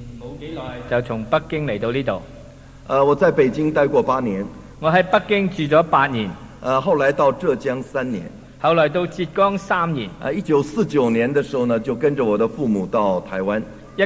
冇幾耐就從北京嚟到呢度。 我在北京待過8年， 我喺北京住咗8年， 後來到浙江3年， 後來到浙江3年。 1949年的時候呢，就跟着我的父母到台灣。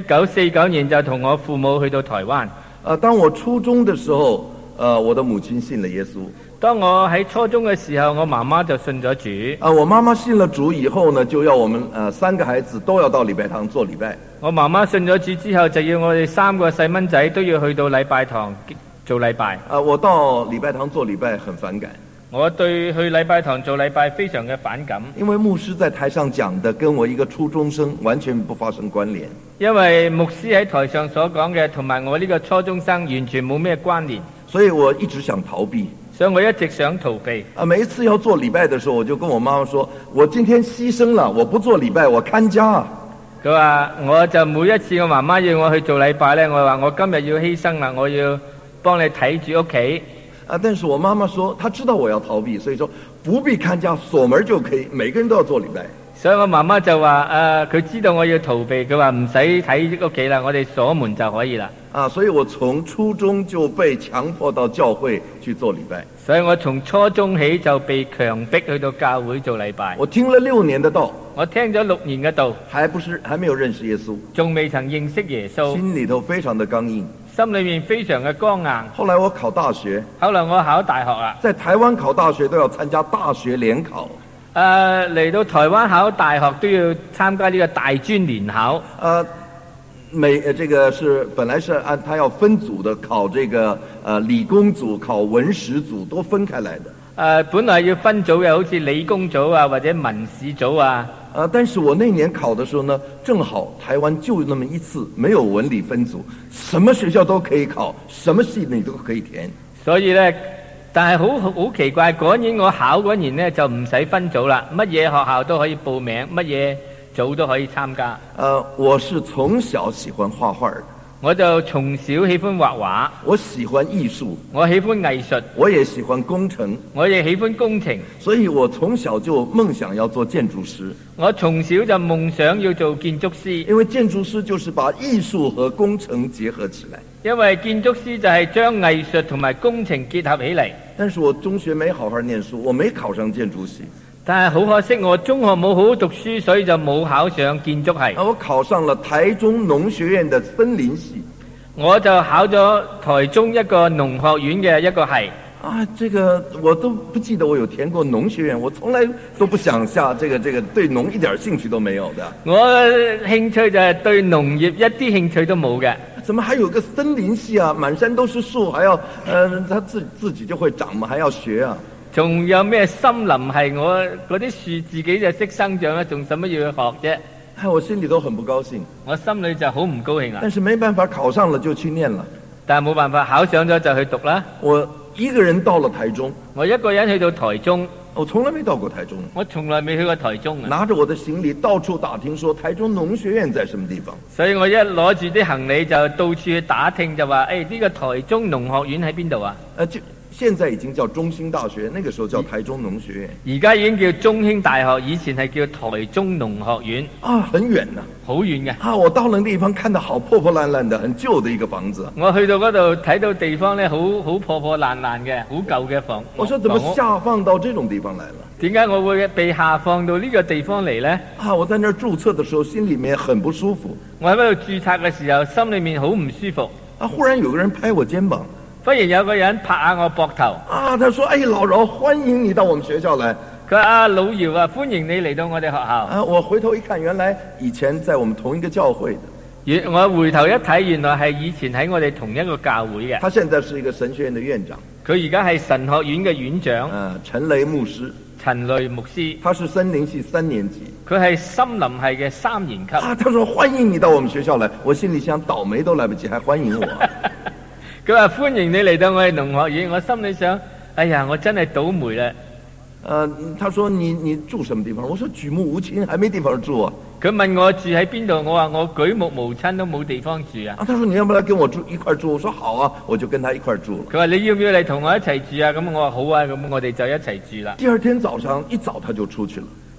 1949年就同我父母去到台灣。 當我初中的時候，我的母親信了耶穌。 當我喺初中嘅時候，我媽媽就信咗主。 我媽媽信了主以後呢，就要我們3個孩子都要到禮拜堂做禮拜。 我媽媽信咗主之後，就要我哋3個細蚊仔都要去到禮拜堂做禮拜。 我到禮拜堂做禮拜很反感。 我對去禮拜堂做禮拜非常嘅反感， 因為牧師在台上講的跟我一個初中生完全不發生關聯。 因為牧師喺台上所講嘅同埋我呢個初中生完全冇咩關聯， 所以我一直想逃避。 所以我一直想逃避。 每一次要做禮拜的時候，我就跟我媽媽說：我今天犧牲了，我不做禮拜，我看家。 佢話我就每一次我媽媽要我去做禮拜呢，我話我今日要犧牲啦，我要幫你睇住屋企。 但是我媽媽說，她知道我要逃避，所以說不必看家，鎖門就可以，每個人都要做禮拜。 所以我媽媽就話佢知道我要逃避，佢話唔使睇屋企啦，我哋鎖門就可以啦。 所以我從初中就被強迫到教會去做禮拜。 所以我從初中起就被強迫去到教會做禮拜。 我聽了6年的道， 我聽咗6年嘅道， 還沒有認識耶穌， 仲未曾認識耶穌， 心裏頭非常的剛硬， 心裏面非常嘅剛硬。 後來我考大學， 後來我考大學啦， 在台灣考大學都要參加大學聯考。 嚟到台灣考大學都要參加呢個大專聯考。 這個是本來是按他要分組的，考這個理工組、考文史組都分開來的。 本來要分組嘅，好似理工組啊或者文史組啊。 但是我那年考的時候呢，正好台灣就那麼一次沒有文理分組，什麼學校都可以考，什麼系你都可以填。 所以呢，但係好奇怪，嗰年我考嗰年呢就唔使分組啦，乜嘢學校都可以報名，乜嘢組都可以參加。 我是從小喜歡畫畫的， 我就從小喜歡畫畫， 我喜歡藝術， 我喜歡藝術， 我也喜歡工程， 我也喜歡工程， 所以我從小就夢想要做建築師。 我從小就夢想要做建築師， 因為建築師就是把藝術和工程結合起來。 因為建築師就係將藝術同埋工程結合起嚟。 但是我中學沒好好念書，我沒考上建築系。 但係好可惜，我中學冇好好讀書，所以就冇考上建築系。 我考上了台中農學院的森林系， 我就考咗台中一個農學院嘅一個系。 這個我都不記得我有填過農學院，我從來都不想下這個對農一點興趣都沒有的。我興趣就係對農業一啲興趣都冇嘅。 怎麼還有個森林系啊？滿山都是樹，還要它自己就會長嘛，還要學啊？ 仲有咩森林係我嗰啲樹自己就識生長啦，仲使乜要去學啫？ 我心裏都很不高興， 我心裏就好唔高興啊！ 但是沒辦法，考上了就去念了。 但係冇辦法，考上咗就去讀啦。 我一個人到了台中， 我一個人去到台中， 我從來沒到過台中， 我從來未去過台中啊！ 拿着我的行李到處打聽，說台中農學院在什麼地方。 所以我一攞住啲行李就到處去打聽，就話呢個台中農學院喺邊度啊？ 現在已經叫中興大學，那個時候叫台中農學院。 而家已經叫中興大學，以前係叫台中農學院。 很遠啊， 好遠嘅。 我到了那地方，看到好破破爛爛的，很舊的一個房子。 我去到嗰度睇到地方呢，好破破爛爛嘅，好舊嘅房。 我說怎麼下放到這種地方來了？ 點解我會被下放到呢個地方嚟呢？ 我在那兒註冊的時候，心裡面很不舒服。 我喺嗰度註冊嘅時候，心裡面好唔舒服。 忽然有個人拍我肩膀。 忽然有個人拍下我膊頭， 他說：老饒，歡迎你到我們學校來。 佢話老姚啊，歡迎你嚟到我哋學校。 我回頭一看，原來以前在我們同一個教會的。 我回頭一睇，原來係以前喺我哋同一個教會嘅。 他現在是一個神學院的院長。 佢而家係神學院嘅院長。 陳雷牧師。 陳雷牧師。 他是森林系3年級。 佢係森林系嘅3年級。 他說歡迎你到我們學校來。我心裡想，倒霉都來不及，還歡迎我。 佢話歡迎你嚟到我哋農學院，我心裏想，哎呀，我真係倒霉啦。 他說你住什麼地方？我說舉目無親，還沒地方住啊。 佢問我住喺邊度，我話我舉目無親都冇地方住啊。 他說你要不要跟我一塊住？我說好啊，我就跟他一塊住了。 佢話你要唔要嚟同我一齊住啊？咁我話好啊，咁我哋就一齊住啦。 第二天早上一早他就出去了。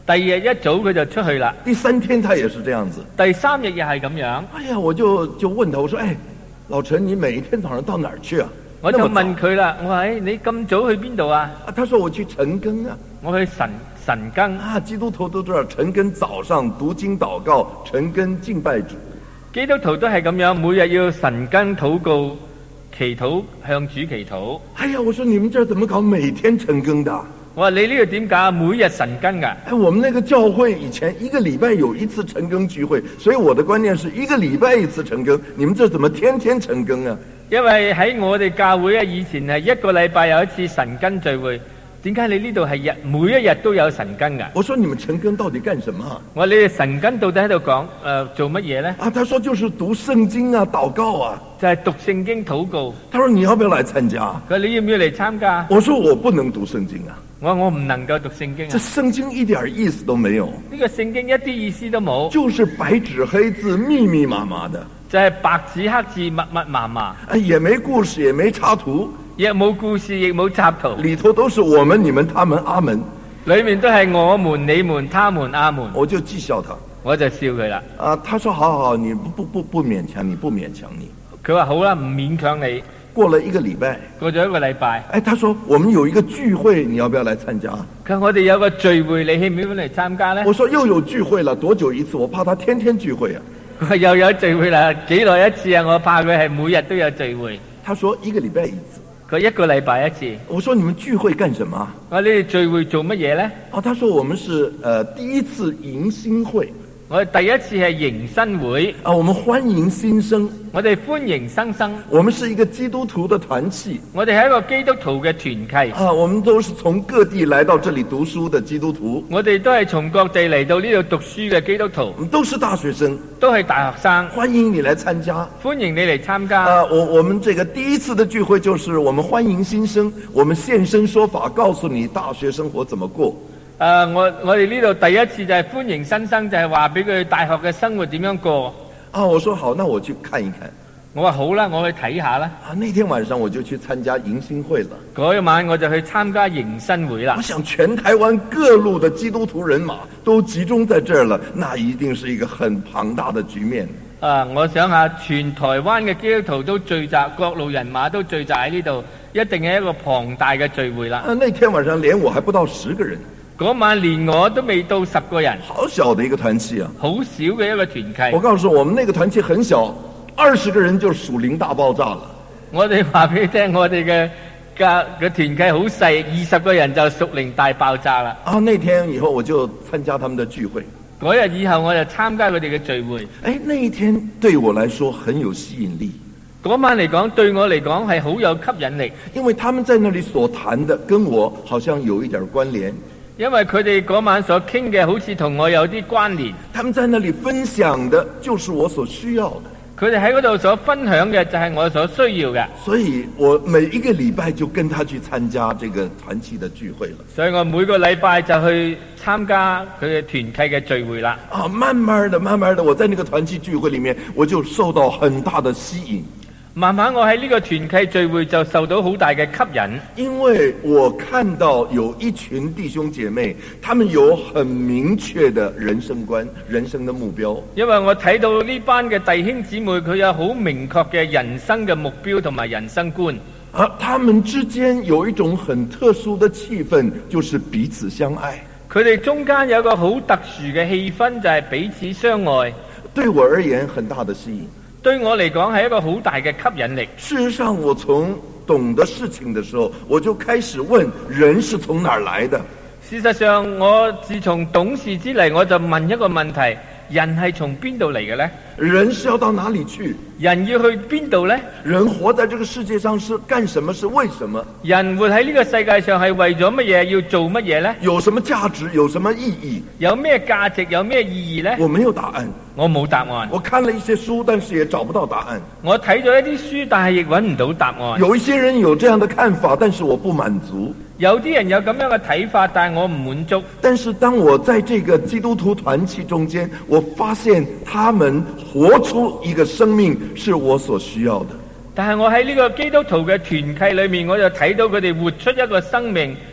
第二日一早佢就出去啦。 第3天他也是这样子。 第3日又係咁樣。 哎呀，我就問他，我說：哎，老陳，你每一天早上到哪兒去啊？ 我就問佢啦，我話：你咁早去邊度啊？ 他說：我去晨更啊。 我去晨更啊，基督徒都知道晨更早上讀經禱告，晨更敬拜主。 基督徒都係咁樣，每日要晨更禱告、祈禱，向主祈禱。 哎呀，我說你們這怎麼搞每天晨更的？ 我話你呢度點搞？每日晨更㗎。 哎，我們那個教會以前1個禮拜有1次晨更聚會，所以我的觀念是1個禮拜1次晨更。你們這怎麼天天晨更啊？ 因為喺我哋教會啊，以前係1個禮拜有1次晨更聚會。點解你呢度係每一日都有晨更㗎？ 我說你們晨更到底幹什麼？ 我話你哋晨更到底喺度講做乜嘢呢？ 啊，他說就是讀聖經啊，禱告啊。 就係讀聖經禱告。 他說你要不要來參加？ 佢話你要唔要嚟參加？ 我說我不能讀聖經啊。 我話我唔能夠讀聖經啊。 這聖經一點意思都沒有。 呢個聖經一啲意思都冇。 就是白紙黑字，密密麻麻的。 就係白紙黑字，密密麻麻。 也沒故事，也沒插圖。 亦冇故事，亦冇插圖。 裏頭都是我們、你們、他們、阿門。 裏面都係我們、你們、他們、阿門。 我就譏笑他， 我就笑佢啦。 啊，他說好好，你不勉強你，不勉強你。 佢話好啦，唔勉強你。 過了1個禮拜， 過咗1個禮拜。 哎，他說我們有一個聚會，你要不要來參加？ 佢話我哋有個聚會，你希唔希望嚟參加呢？ 我說又有聚會了，多久一次？我怕他天天聚會啊。 佢話又有聚會啦，幾耐一次啊？我怕佢係每日都有聚會。 他說1個禮拜1次。 佢1個禮拜1次。 我說你們聚會幹什麼？ 我話你哋聚會做乜嘢呢？ 啊，他說我們是第1次迎新會。 我哋第1次係迎新會。 啊，我們歡迎新生。 我哋歡迎新生。 我們是一個基督徒的團契。 我哋係一個基督徒嘅團契。 啊，我們都是從各地來到這裡讀書的基督徒。 我哋都係從各地嚟到呢度讀書嘅基督徒。 都是大學生。 都係大學生。 歡迎你來參加。 歡迎你嚟參加。 啊，我們這個第1次的聚會就是我們歡迎新生，我們現身說法，告訴你大學生活怎麼過。 我哋呢度第1次就係歡迎新生，就係話俾佢大學嘅生活點樣過。 啊，我說好，那我去看一看。 我話好啦，我去睇下啦。 啊，那天晚上我就去參加迎新會了。 嗰一晚我就去參加迎新會啦。 我想全台灣各路的基督徒人馬都集中在這兒了，那一定是一個很龐大的局面。 我想下，全台灣嘅基督徒都聚集，各路人馬都聚集喺呢度，一定係一個龐大嘅聚會啦。 啊，那天晚上連我還不到10個人。 嗰晚連我都未到10個人。 好小的一個團契啊！ 好少嘅一個團契。 我告訴我們那個團契很小，20個人就屬靈大爆炸了。 我哋話俾你聽，我哋嘅團契好細，20個人就屬靈大爆炸啦。 啊，那天以後我就參加他們的聚會。 嗰日以後我就參加佢哋嘅聚會。 哎，那一天對我來說很有吸引力。 嗰晚嚟講，對我嚟講係好有吸引力， 因為他們在那裡所談的跟我好像有一點關聯。 因為佢哋嗰晚所傾嘅好似同我有啲關聯。 他們在那裡分享的就是我所需要的。 佢哋喺嗰度所分享嘅就係我所需要嘅。 所以我每一個禮拜就跟他去參加這個團契的聚會了。 所以我每個禮拜就去參加佢嘅團契嘅聚會啦。 啊，慢慢的，我在那個團契聚會裡面，我就受到很大的吸引。 慢慢我喺呢個團契聚會就受到好大嘅吸引， 因為我看到有一群弟兄姐妹，他們有很明確的人生觀、人生的目標。 因為我睇到呢班嘅弟兄姊妹，佢有好明確嘅人生嘅目標同埋人生觀。 而他們之間有一種很特殊的氣氛，就是彼此相愛。 佢哋中間有一個好特殊嘅氣氛，就係彼此相愛。 對我而言，很大的吸引。 對我嚟講係一個好大嘅吸引力。 事實上，我從懂得事情的時候，我就開始問人是從哪兒來的。 事實上，我自從懂事之嚟，我就問一個問題：人係從邊度嚟嘅呢？ 人是要到哪裡去？ 人要去邊度呢？ 人活在這個世界上是幹什麼？是為什麼？ 人活喺呢個世界上係為咗乜嘢？要做乜嘢呢？ 有什麼價值？有什麼意義？ 有咩價值？有咩意義呢？ 我沒有答案。 我冇答案。 我看了一些書，但是也找不到答案。 我睇咗一啲書，但係亦揾唔到答案。 有一些人有這樣的看法，但是我不滿足。 有啲人有咁樣嘅睇法，但係我唔滿足。 但是當我在這個基督徒團契中間，我發現他們活出一個生命是我所需要的。 但係我喺呢個基督徒嘅團契裏面，我就睇到佢哋活出一個生命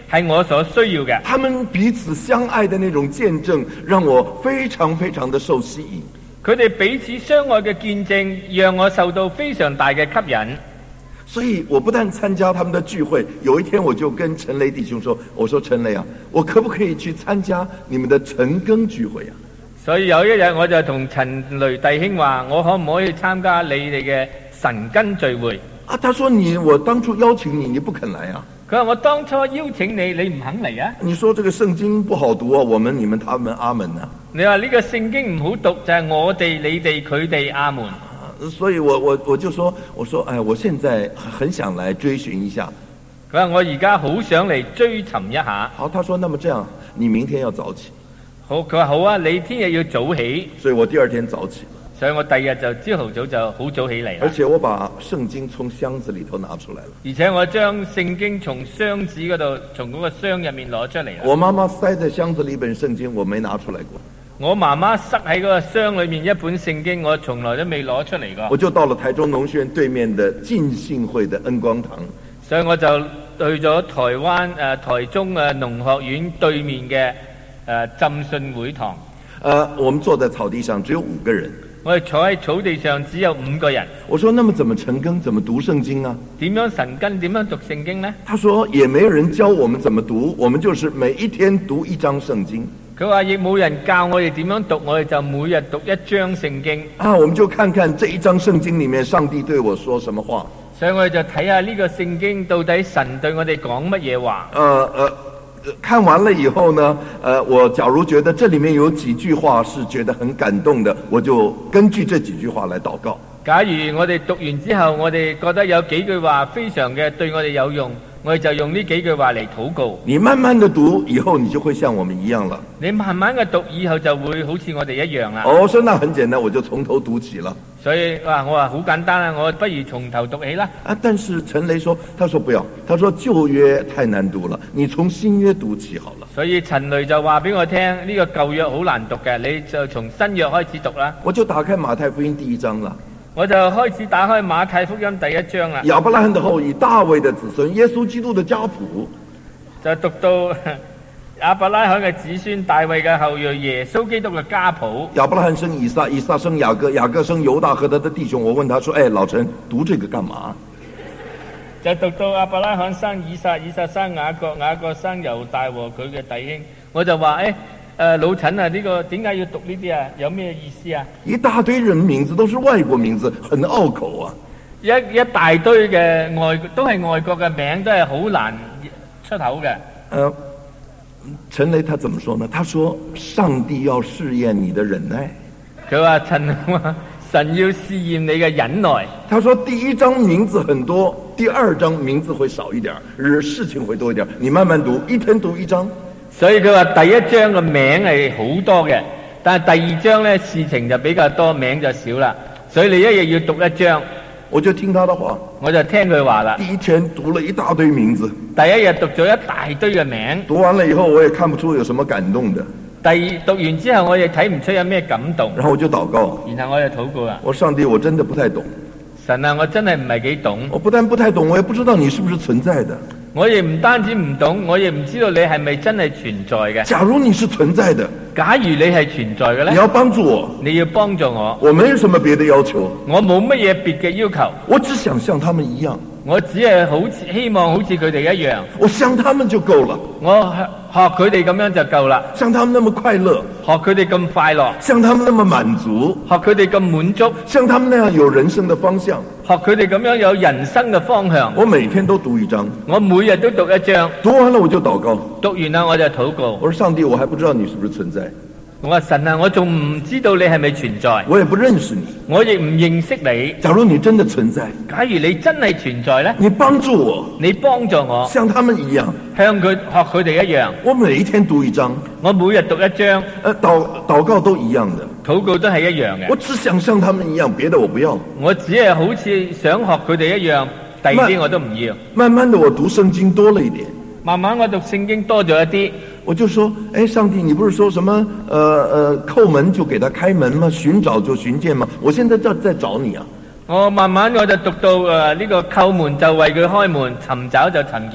係我所需要嘅。 他們彼此相愛的那種見證，讓我非常非常的受吸引。 佢哋彼此相愛嘅見證，讓我受到非常大嘅吸引。 所以我不但參加他們的聚會，有一天我就跟陳雷弟兄說，我說陳雷啊，我可不可以去參加你們的晨更聚會啊？ 所以有一日我就同陳雷弟兄話，我可唔可以參加你哋嘅晨更聚會？ 啊，他說我當初邀請你，你不肯來啊。 佢話我當初邀請你，你唔肯嚟啊？ 你說這個聖經不好讀啊，我們、你們、他們、阿門啊。 你話呢個聖經唔好讀，就係我哋、你哋、佢哋，阿門。 所以我就說，我說，哎，我現在很想來追尋一下。 佢話我而家好想嚟追尋一下。 好，他說那麼這樣，你明天要早起。 好，佢話好啊，你聽日要早起。 所以我第二天早起。 所以我第二日就朝頭早就好早起嚟。 而且我把聖經從箱子裏頭拿出來了。 而且我將聖經從箱子嗰度，從嗰個箱入面攞出嚟。 我媽媽塞在箱子裏一本聖經，我沒拿出來過。 我媽媽塞喺嗰個箱裏面一本聖經，我從來都未攞出嚟過。 我就到了台中農學院對面的浸信會的恩光堂。 所以我就去咗台灣台中農學院對面嘅浸信會堂。 我們坐在草地上，只有5個人。 我哋坐喺草地上，只有5個人。 我說：那麼怎麼晨更，怎麼讀聖經啊？ 點樣晨更，點樣讀聖經呢？ 他說：也沒有人教我們怎麼讀，我們就是每一天讀1章聖經。 佢話亦冇人教我哋點樣讀，我哋就每日讀1章聖經。 啊，我們就看看這1章聖經裏面上帝對我說什麼話。 所以我哋就睇下呢個聖經到底神對我哋講乜嘢話。 看完了以後呢，我假如覺得這裡面有幾句話是覺得很感動的，我就根據這幾句話來禱告。 假如我哋讀完之後，我哋覺得有幾句話非常嘅對我哋有用，我哋就用呢幾句話嚟禱告。 你慢慢的讀，以後你就會像我們一樣了。 你慢慢嘅讀，以後就會好似我哋一樣啦。 我說那很簡單，我就從頭讀起了。 所以我話好簡單啦，我不如從頭讀起啦。 啊，但是陳雷說，他說不要，他說舊約太難讀了，你從新約讀起好了。 所以陳雷就話俾我聽，呢個舊約好難讀嘅，你就從新約開始讀啦。 我就打開馬太福音第1章了。 我就開始打開馬太福音第1章啦。 亞伯拉罕的後裔，大衛的子孫，耶穌基督的家譜， 就讀到亞伯拉罕嘅子孫，大衛嘅後裔，耶穌基督嘅家譜。 亞伯拉罕生以撒，以撒生雅各，雅各生猶大和他的弟兄。我問他說：哎，老陳，讀這個幹嘛？ 就讀到亞伯拉罕生以撒，以撒生雅各，雅各生猶大和佢嘅弟兄。我就話老陳啊，呢個點解要讀呢啲啊？有咩意思啊？ 一大堆人名字都是外國名字，很拗口啊！ 一大堆嘅都係外國嘅名，都係好難出口嘅。 陳雷他怎麼說呢？他說上帝要試驗你的忍耐。 佢話神要試驗你嘅忍耐。 他說第1章名字很多，第2章名字會少一點，事情會多一點。你慢慢讀，一天讀1章。 所以佢話第1章嘅名係好多嘅，但係第2章呢，事情就比較多，名就少啦。所以你一日要讀1章。 我就聽他的話， 我就聽佢話啦。 第1天讀了一大堆名字， 第1日讀咗一大堆嘅名。 讀完了以後，我也看不出有什麼感動的。 讀完之後，我亦睇唔出有咩感動。 然後我就禱告， 然後我就禱告啦。 我上帝，我真的不太懂。 神啊，我真係唔係幾懂。 我不但不太懂，我也不知道你是不是存在的。 我亦唔單止唔懂，我亦唔知道你係咪真係存在嘅。 假如你是存在的， 假如你係存在嘅呢， 你要幫助我， 你要幫助我。 我沒有什麼別的要求， 我冇乜嘢別嘅要求， 我只想像他們一樣。 我只係希望好似佢哋一樣， 我像他們就夠了。 我學佢哋咁樣就夠啦。 像他們那麼快樂， 學佢哋咁快樂。 像他們那麼滿足， 學佢哋咁滿足。 像他們那樣有人生的方向， 學佢哋咁樣有人生嘅方向。 我每天都讀1章， 我每日都讀1章， 讀完了我就禱告， 讀完啦我就禱告。 我說上帝，我還不知道你是不是存在。 我話神啊，我仲唔知道你係咪存在， 我也不認識你， 我亦唔認識你。 假如你真的存在， 假如你真係存在呢， 你幫助我， 你幫助我， 像他們一樣， 向學佢哋一樣。 我每一天讀1章， 我每日讀1章， 禱告都一樣的， 禱告都係一樣嘅。 我只想像他們一樣，別的我不要。我只係好似想學佢哋一樣，第二啲我都唔要。 慢慢的我讀聖經多了一點， 慢慢我讀聖經多咗一啲。 我就說，哎，上帝，你不是說什麼叩門就給他開門嗎？尋找就尋見嗎？我現在在找你啊！我慢慢我就讀到呢個叩門就為佢開門，尋找就尋見，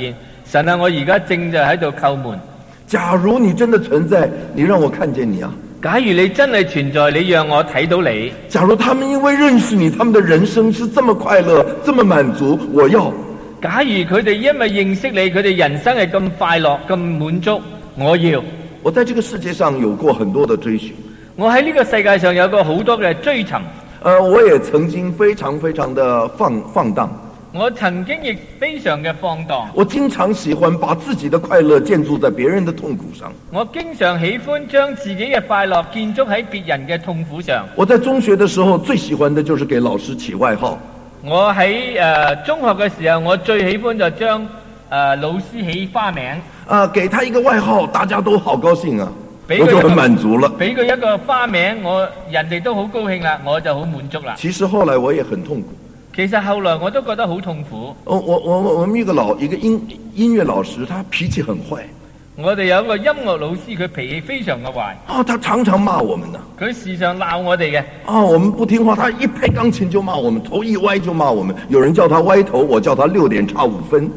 神啊，我而家正就喺度叩門。 假如你真的存在，你讓我看見你啊！ 假如你真係存在，你讓我睇到你。 假如他們因為認識你，他們的人生是這麼快樂，這麼滿足，我要。 假如佢哋因為認識你，佢哋人生係咁快樂、咁滿足，我要。 我在這個世界上有過很多的追尋， 我喺呢個世界上有過好多嘅追尋。 我也曾經非常的放蕩。 我曾經亦非常嘅放蕩。 我經常喜歡把自己的快樂建築在別人的痛苦上。 我經常喜歡將自己嘅快樂建築喺別人嘅痛苦上。 我在中學的時候最喜歡的就是給老師起外號。 我喺中學嘅時候，我最喜歡就將老師起花名。 給他一個外號，大家都好高興啊，我就很滿足了。 俾佢一個花名，人哋都好高興啦，我就好滿足啦。 其實後來我也很痛苦。 其實後來我都覺得好痛苦。 我們一個音樂老師，他脾氣很壞。 我哋有一個音樂老師，佢脾氣非常嘅壞。 他常常罵我們的。 佢時常鬧我哋嘅。 我們不聽話，他一拍鋼琴就罵我們，頭一歪就罵我們。有人叫他歪頭，我叫他6點差5分。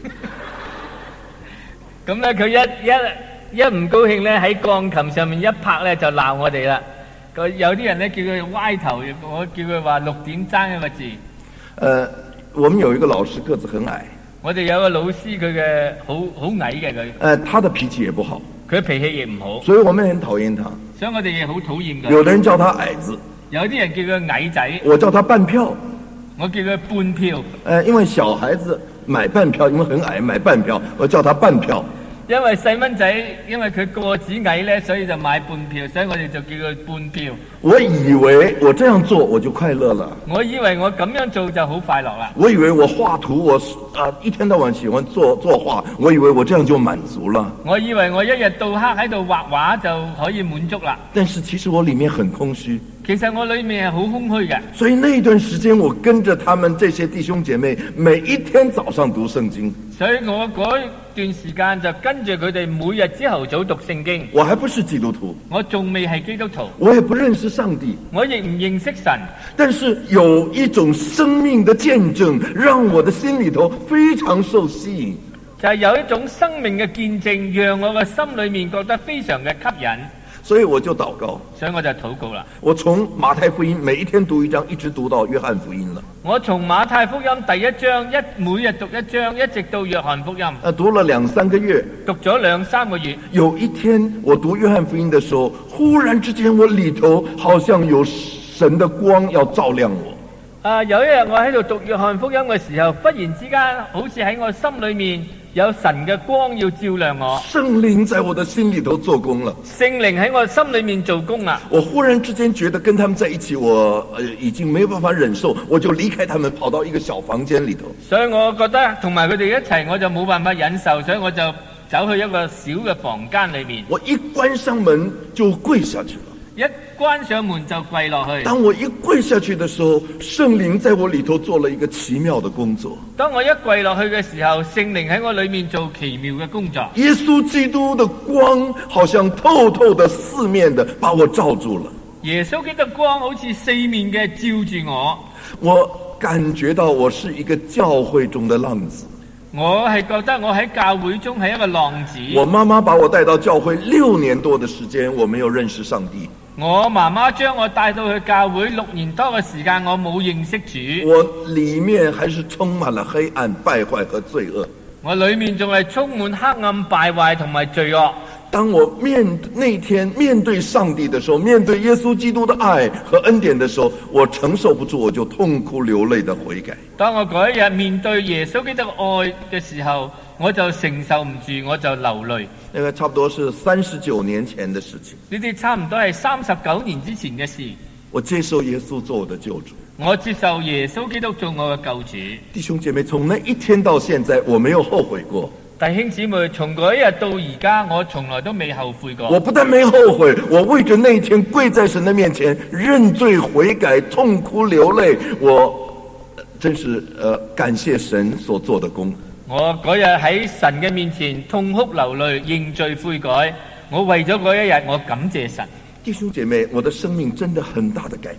咁咧，佢一唔高興咧，喺鋼琴上面一拍咧就鬧我哋啦。有啲人咧叫佢歪頭，我叫佢話6點爭一個字。 我們有一個老師個子很矮。 我哋有個老師，佢嘅好矮嘅佢。 他的脾氣也不好。 佢脾氣亦唔好。 所以我們很討厭他。 所以我哋亦好討厭佢。 有的人叫他矮子。 有啲人叫佢矮仔。 我叫他半票。 我叫佢半票。 因為小孩子買半票，因為很矮買半票，我叫他半票。 因為細蚊仔，因為佢個子矮咧，所以就買半票，所以我哋就叫佢半票。 我以為我這樣做我就快樂了。 我以為我咁樣做就好快樂啦。 我以為我畫圖，一天到晚喜歡作畫，我以為我這樣就滿足了。 我以為我一日到黑喺度畫畫就可以滿足啦。 但是其實我裏面很空虛。 其實我裏面係好空虛嘅。 所以那段時間我跟着他們這些弟兄姐妹，每一天早上讀聖經。 所以我嗰段時間就跟住佢哋每日朝頭早讀聖經。 我還不是基督徒。 我仲未係基督徒。 我也不認識上帝。 我亦唔認識神。 但是有一種生命的見證，讓我的心裏頭非常受吸引。 就係有一種生命嘅見證，讓我嘅心裏面覺得非常嘅吸引。 所以我就禱告， 所以我就禱告啦。 我從馬太福音每一天讀一章，一直讀到約翰福音了。 我從馬太福音第1章每日讀1章，一直到約翰福音。 讀了2-3個月，讀咗2-3個月。 有一天我讀約翰福音的時候，忽然之間我裏頭好像有神的光要照亮我。 有一日我喺度讀約翰福音嘅時候，忽然之間好似喺我心裏面有神嘅光要照亮我。 聖靈在我的心裏頭做工了。 聖靈喺我心裏面做工啦。 我忽然之間覺得跟他們在一起，我已經沒有辦法忍受，我就離開他們，跑到一個小房間裏頭。 所以我覺得同埋佢哋一齊，我就冇辦法忍受，所以我就走去一個小嘅房間裏面。 我一關上門就跪下去了。 一關上門就跪落去。 當我一跪下去的時候，聖靈在我裏頭做了一個奇妙的工作。 當我一跪落去嘅時候，聖靈喺我裏面做奇妙嘅工作。 耶穌基督的光好像透透的四面的把我罩住了。 耶穌基督光好似四面嘅照住我。 我感覺到我是一個教會中的浪子。 我係覺得我喺教會中係一個浪子。 我媽媽把我帶到教會6年多的時間，我沒有認識上帝。 我媽媽將我帶到去教會6年多嘅時間，我冇認識主。 我裏面還是充滿了黑暗、敗壞和罪惡。 我裏面仲係充滿黑暗、敗壞同埋罪惡。 當我那天面對上帝的時候，面對耶穌基督的愛和恩典的時候，我承受不住，我就痛哭流淚的悔改。 當我嗰一日面對耶穌基督的愛嘅時候，我就承受唔住，我就流淚。 那個差不多是39年前的事情。 呢啲差唔多係39年之前嘅事。 我接受耶穌做我的救主。 我接受耶穌基督做我嘅救主。 弟兄姐妹，從那一天到現在，我沒有後悔過。 弟兄姊妹，從嗰一日到而家，我從來都未後悔過。 我不但沒後悔，我為着那一天跪在神的面前認罪悔改，痛哭流淚，我真是感謝神所做的工。 我嗰日喺神嘅面前痛哭流淚，認罪悔改。我為咗嗰一日，我感謝神。 弟兄姐妹，我的生命真的很大的改變。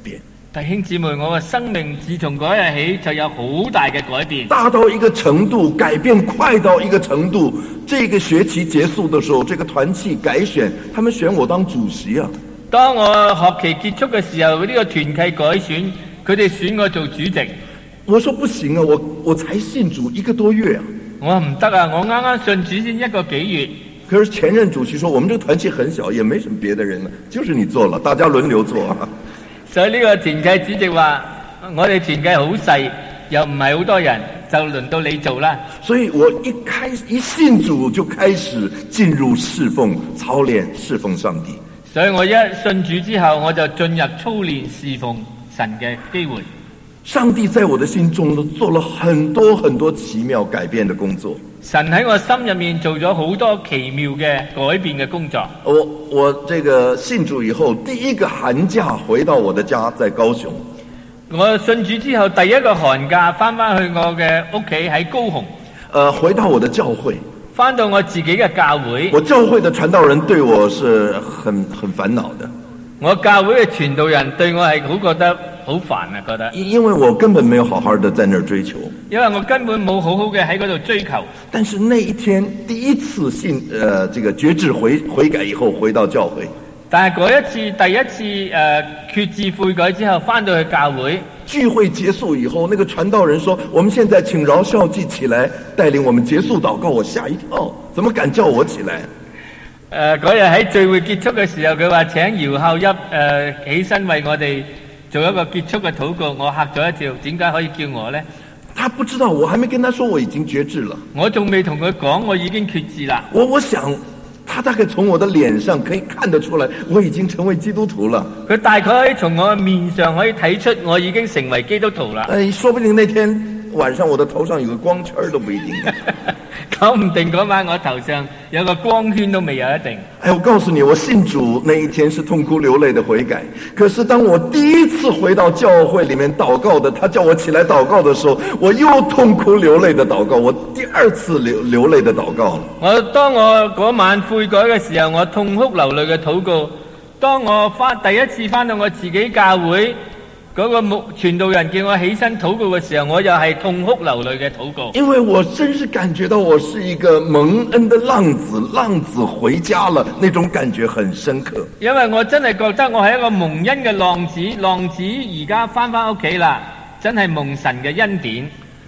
弟兄姊妹，我嘅生命自從嗰日起就有好大嘅改變， 大到一个程度，改变快到一个程度。这个学期结束的时候，这个团契改选，他们选我当主席啊。 當我學期結束嘅時候，呢個團契改選，佢哋選我做主席。 我說不行啊，我才信主1個多月啊。 我話唔得啊，我啱啱信主先1個幾月。 可是前任主席說，我們這個團契很小，也沒什麼別的人了，就是你做了，大家輪流做啊。 所以呢個團契主席話：我哋團契好細，又唔係好多人，就輪到你做啦。 所以我一信主就開始進入侍奉操練侍奉上帝。 所以我一信主之後，我就進入操練侍奉神嘅機會。 上帝在我的心中都做了很多很多奇妙改變的工作。 神喺我心入面做咗好多奇妙嘅改變嘅工作。 我這個信主以後，第一個寒假回到我的家，在高雄。 我信主之後，第一個寒假翻去我嘅屋企喺高雄。 回到我的教會， 翻到我自己嘅教會。 我教會的傳道人對我是很煩惱的。 我教會嘅傳道人對我係好覺得好煩啊，覺得。 因為我根本沒有好好的在那兒追求。 因為我根本冇好好嘅喺嗰度追求。 但是那一天第一次這個決志悔改以後回到教會。 但係嗰一次第一次決志悔改之後翻到去教會。 聚會結束以後，那個傳道人說：我們現在請饒孝記起來帶領我們結束禱告。我嚇一跳，怎麼敢叫我起來？ 嗰日喺聚會結束嘅時候，佢話請姚孝一起身為我哋做一個結束嘅禱告，我嚇咗一跳，點解可以叫我呢？ 他不知道，我還沒跟他說我已經決志了。 我仲未同佢講我已經決志啦。 我想他大概從我的臉上可以看得出來，我已經成為基督徒了。 佢大概可以從我面上可以睇出我已經成為基督徒啦。 說不定那天晚上我的頭上有個光圈都不一定。 講唔定嗰晚我頭上有個光圈都未有一定。 我告訴你，我信主那一天是痛哭流淚的悔改。可是當我第一次回到教會裡面禱告的，他叫我起來禱告的時候，我又痛哭流淚的禱告，我第二次流淚的禱告了。 當我嗰晚悔改嘅時候，我痛哭流淚嘅禱告。當我第一次返到我自己教會，嗰個傳道人叫我起身禱告嘅時候，我又係痛哭流淚嘅禱告。 因為我真是感覺到我是一個蒙恩的浪子回家了，那種感覺很深刻。 因為我真係覺得我係一個蒙恩嘅浪子而家返屋企啦，真係蒙神嘅恩典。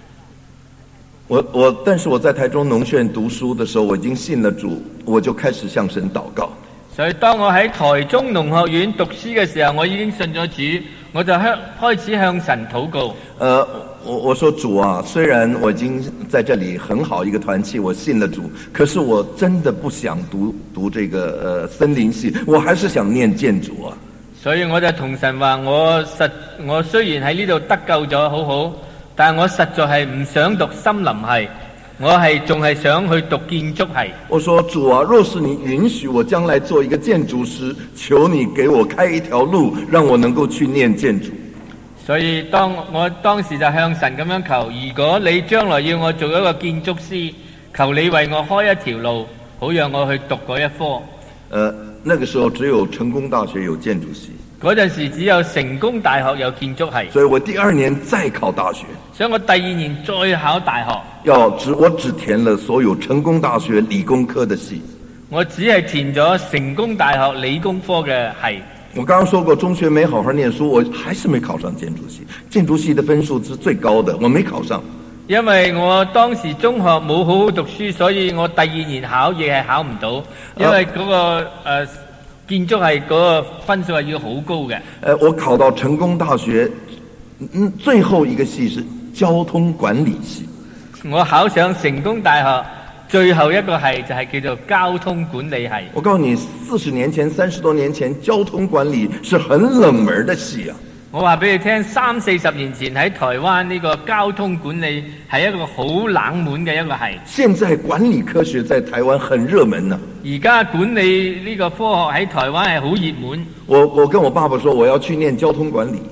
但是我在台中農學讀書的時候，我已經信了主，我就開始向神禱告。 所以當我喺台中農學院讀書嘅時候，我已經信咗主，我就開始向神禱告。 我說主啊，雖然我已經在這裡很好一個團契，我信了主，可是我真的不想讀這個森林系，我還是想念建築啊。 所以我就同神話，我雖然喺呢度得救咗好好，但我實在係唔想讀森林系。我仲係想去讀建築系。我說主啊，若是你允許我將來做一個建築師，求你給我開一條路，讓我能夠去念建築。所以我當時就向神咁樣求，如果你將來要我做一個建築師，求你為我開一條路，好讓我去讀嗰一科。 那個時候只有成功大學有建築系。 嗰陣時只有成功大學有建築系， 所以我第二年再考大學。 所以我第二年再考大學。 我只填了所有成功大學理工科的系。 我只係填咗成功大學理工科嘅系。 我剛剛說過，中學沒好好念書，我還是沒考上建築系。建築系的分數是最高的，我沒考上。 因為我當時中學冇好好讀書，所以我第二年考亦係考唔到，因為嗰個建築系嗰個分數係要好高嘅。 我考到成功大學，最後一個系是交通管理系。 我考上成功大學最後一個系就係叫做交通管理系。 我告訴你，40年前、30多年前，交通管理是很冷門的系啊。 我話俾你聽，30-40年前喺台灣呢個交通管理係一個好冷門嘅一個系。 現在管理科學在台灣很熱門啊。 而家管理呢個科學喺台灣係好熱門。 我跟我爸爸說我要去念交通管理。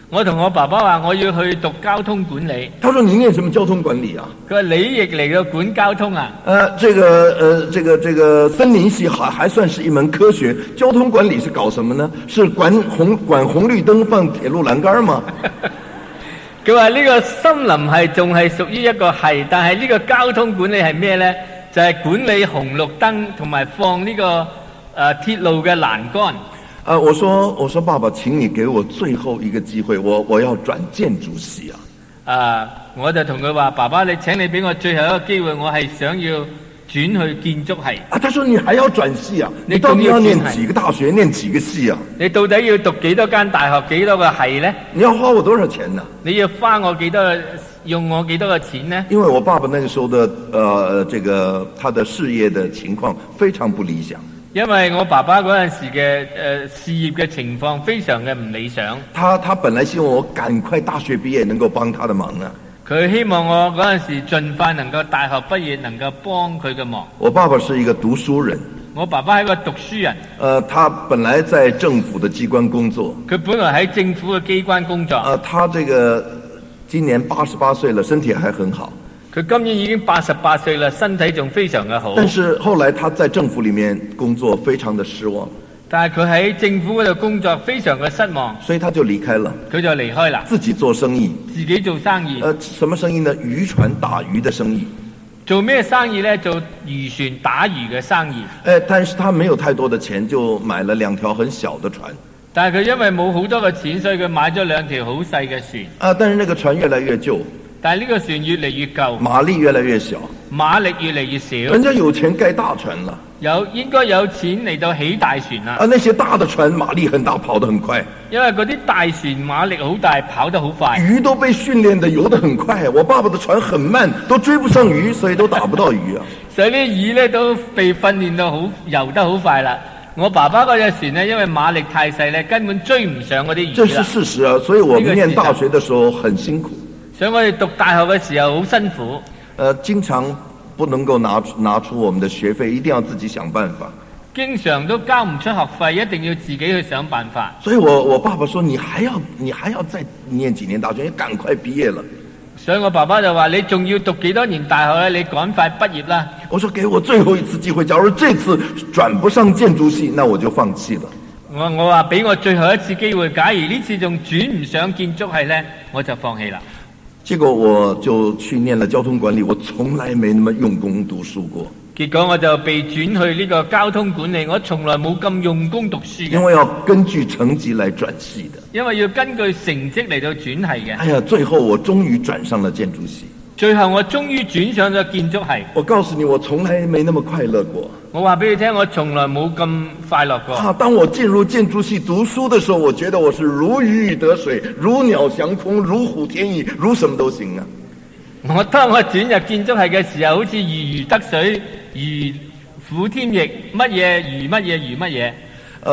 我同我爸爸話我要去讀交通管理。 他說你念什麼交通管理啊？ 佢話你亦嚟到管交通啊？ 這個森林系還算是一門科學，交通管理是搞什麼呢？是管紅綠燈放鐵路欄杆嗎？ 佢話呢個森林系仲係屬於一個系，但係呢個交通管理係咩呢？就係管理紅綠燈同埋放呢個鐵路嘅欄杆。 我說爸爸，請你給我最後一個機會，我要轉建築系啊！ 我就同佢話：爸爸，請你俾我最後一個機會，我係想要轉去建築系。 他說你還要轉系啊？你到底要念幾個大學，念幾個系啊？ 你到底要讀幾多間大學，幾多個系呢？ 你要花我多少錢呢？ 你要花我幾多，用我幾多個錢呢？ 因為我爸爸那個時候的他的事業的情況非常不理想。 因為我爸爸嗰陣時嘅事業嘅情況非常嘅唔理想。他本來希望我趕快大學畢業，能夠幫他的忙啊。 佢希望我嗰陣時盡快能夠大學畢業，能夠幫佢嘅忙。 我爸爸是一個讀書人。 我爸爸係一個讀書人。 他本來在政府的機關工作。 佢本來喺政府嘅機關工作。 他這個今年88歲了，身體還很好。 佢今年已經88歲啦，身體仲非常嘅好。 但是後來他在政府裏面工作非常的失望。 但係佢喺政府嗰度工作非常嘅失望， 所以他就離開了。 佢就離開啦， 自己做生意。 自己做生意。 什麼生意呢？漁船打魚的生意。 做咩生意呢？做漁船打魚嘅生意。 但是他沒有太多的錢，就買了2條很小的船。 但係佢因為冇好多嘅錢，所以佢買咗2條好細嘅船。 但是那個船越來越舊。 但係呢個船越嚟越舊， 馬力越來越小， 馬力越嚟越少。 人家有錢蓋大船了， 應該有錢嚟到起大船啦。 那些大的船馬力很大，跑得很快。因為嗰啲大船馬力好大，跑得好快。 魚都被訓練得游得很快，我爸爸的船很慢，都追不上魚，所以都打不到魚啊。 所以啲魚呢都被訓練到好游得好快啦。我爸爸嗰隻船呢，因為馬力太細呢，根本追唔上嗰啲魚。 這是事實啊，所以我們念大學的時候很辛苦。 所以我哋讀大學嘅時候好辛苦， 經常不能夠拿出我們的學費，一定要自己想辦法。 經常都交唔出學費，一定要自己去想辦法。 所以我爸爸說：你還要再念幾年大學，你趕快畢業了。 所以我爸爸就話：你仲要讀幾多年大學呢？你趕快畢業啦！ 我說：給我最後一次機會，假如這次轉不上建築系，那我就放棄了。 我話俾我最後一次機會，假如呢次仲轉唔上建築系呢，我就放棄啦。 結果我就去念了交通管理，我從來沒那麼用功讀書過。 結果我就被轉去呢個交通管理，我從來冇咁用功讀書。 因為要根據成績來轉系的。 因為要根據成績嚟到轉系嘅。 哎呀，最後我終於轉上了建築系。 最後我終於轉上咗建築系。 我告訴你，我從來沒那麼快樂過。 我話俾你聽，我從來冇咁快樂過。 當我進入建築系讀書的時候，我覺得我是如魚得水，如鳥翔空，如虎添翼，如什麼都行啊。 當我轉入建築系嘅時候，好似如魚得水，如虎添翼，乜嘢如乜嘢如乜嘢。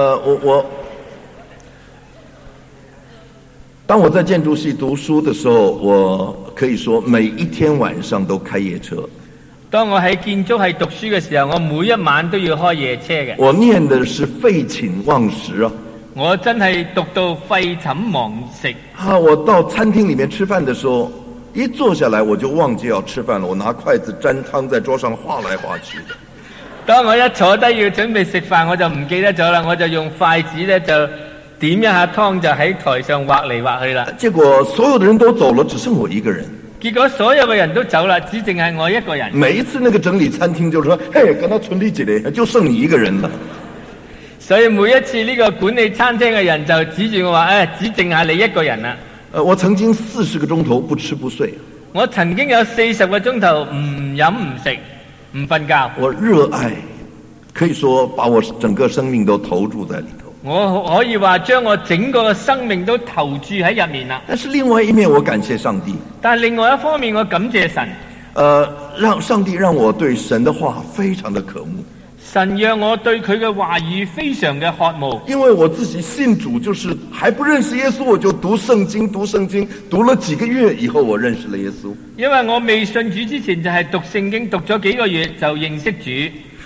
當我在建築系讀書的時候，我可以說每一天晚上都開夜車。當我喺建築系讀書嘅時候，我每一晚都要開夜車嘅。我念的是廢寢忘食啊！我真係讀到廢寢忘食。我到餐廳裏面吃飯的時候，一坐下來我就忘記要吃飯了，我拿筷子沾湯在桌上畫來畫去。當我一坐低要準備食飯，我就唔記得咗啦，我就用筷子呢就點一下湯就喺台上畫嚟畫去啦。結果所有的人都走了，只剩我一個人。結果所有嘅人都走啦，只剩係我一個人。每一次那個整理餐廳就說：嘿，跟他村里幾嚟，就剩你一個人了。所以每一次呢個管理餐廳嘅人就指住我話：只剩下你一個人啦。我曾經40個鐘頭不吃不睡。我曾經有40個鐘頭唔飲唔食唔瞓覺。我熱愛，可以說把我整個生命都投注在裏頭。我可以話將我整個生命都投注喺入面啦。但是另外一面，我感謝上帝。但另外一方面，我感謝神。讓上帝讓我對神的話非常的渴慕。神讓我對佢嘅話語非常嘅渴慕。因為我自己信主，就是還不認識耶穌，我就讀聖經，讀了幾個月以後，我認識了耶穌。因為我未信主之前就係讀聖經，讀咗幾個月就認識主。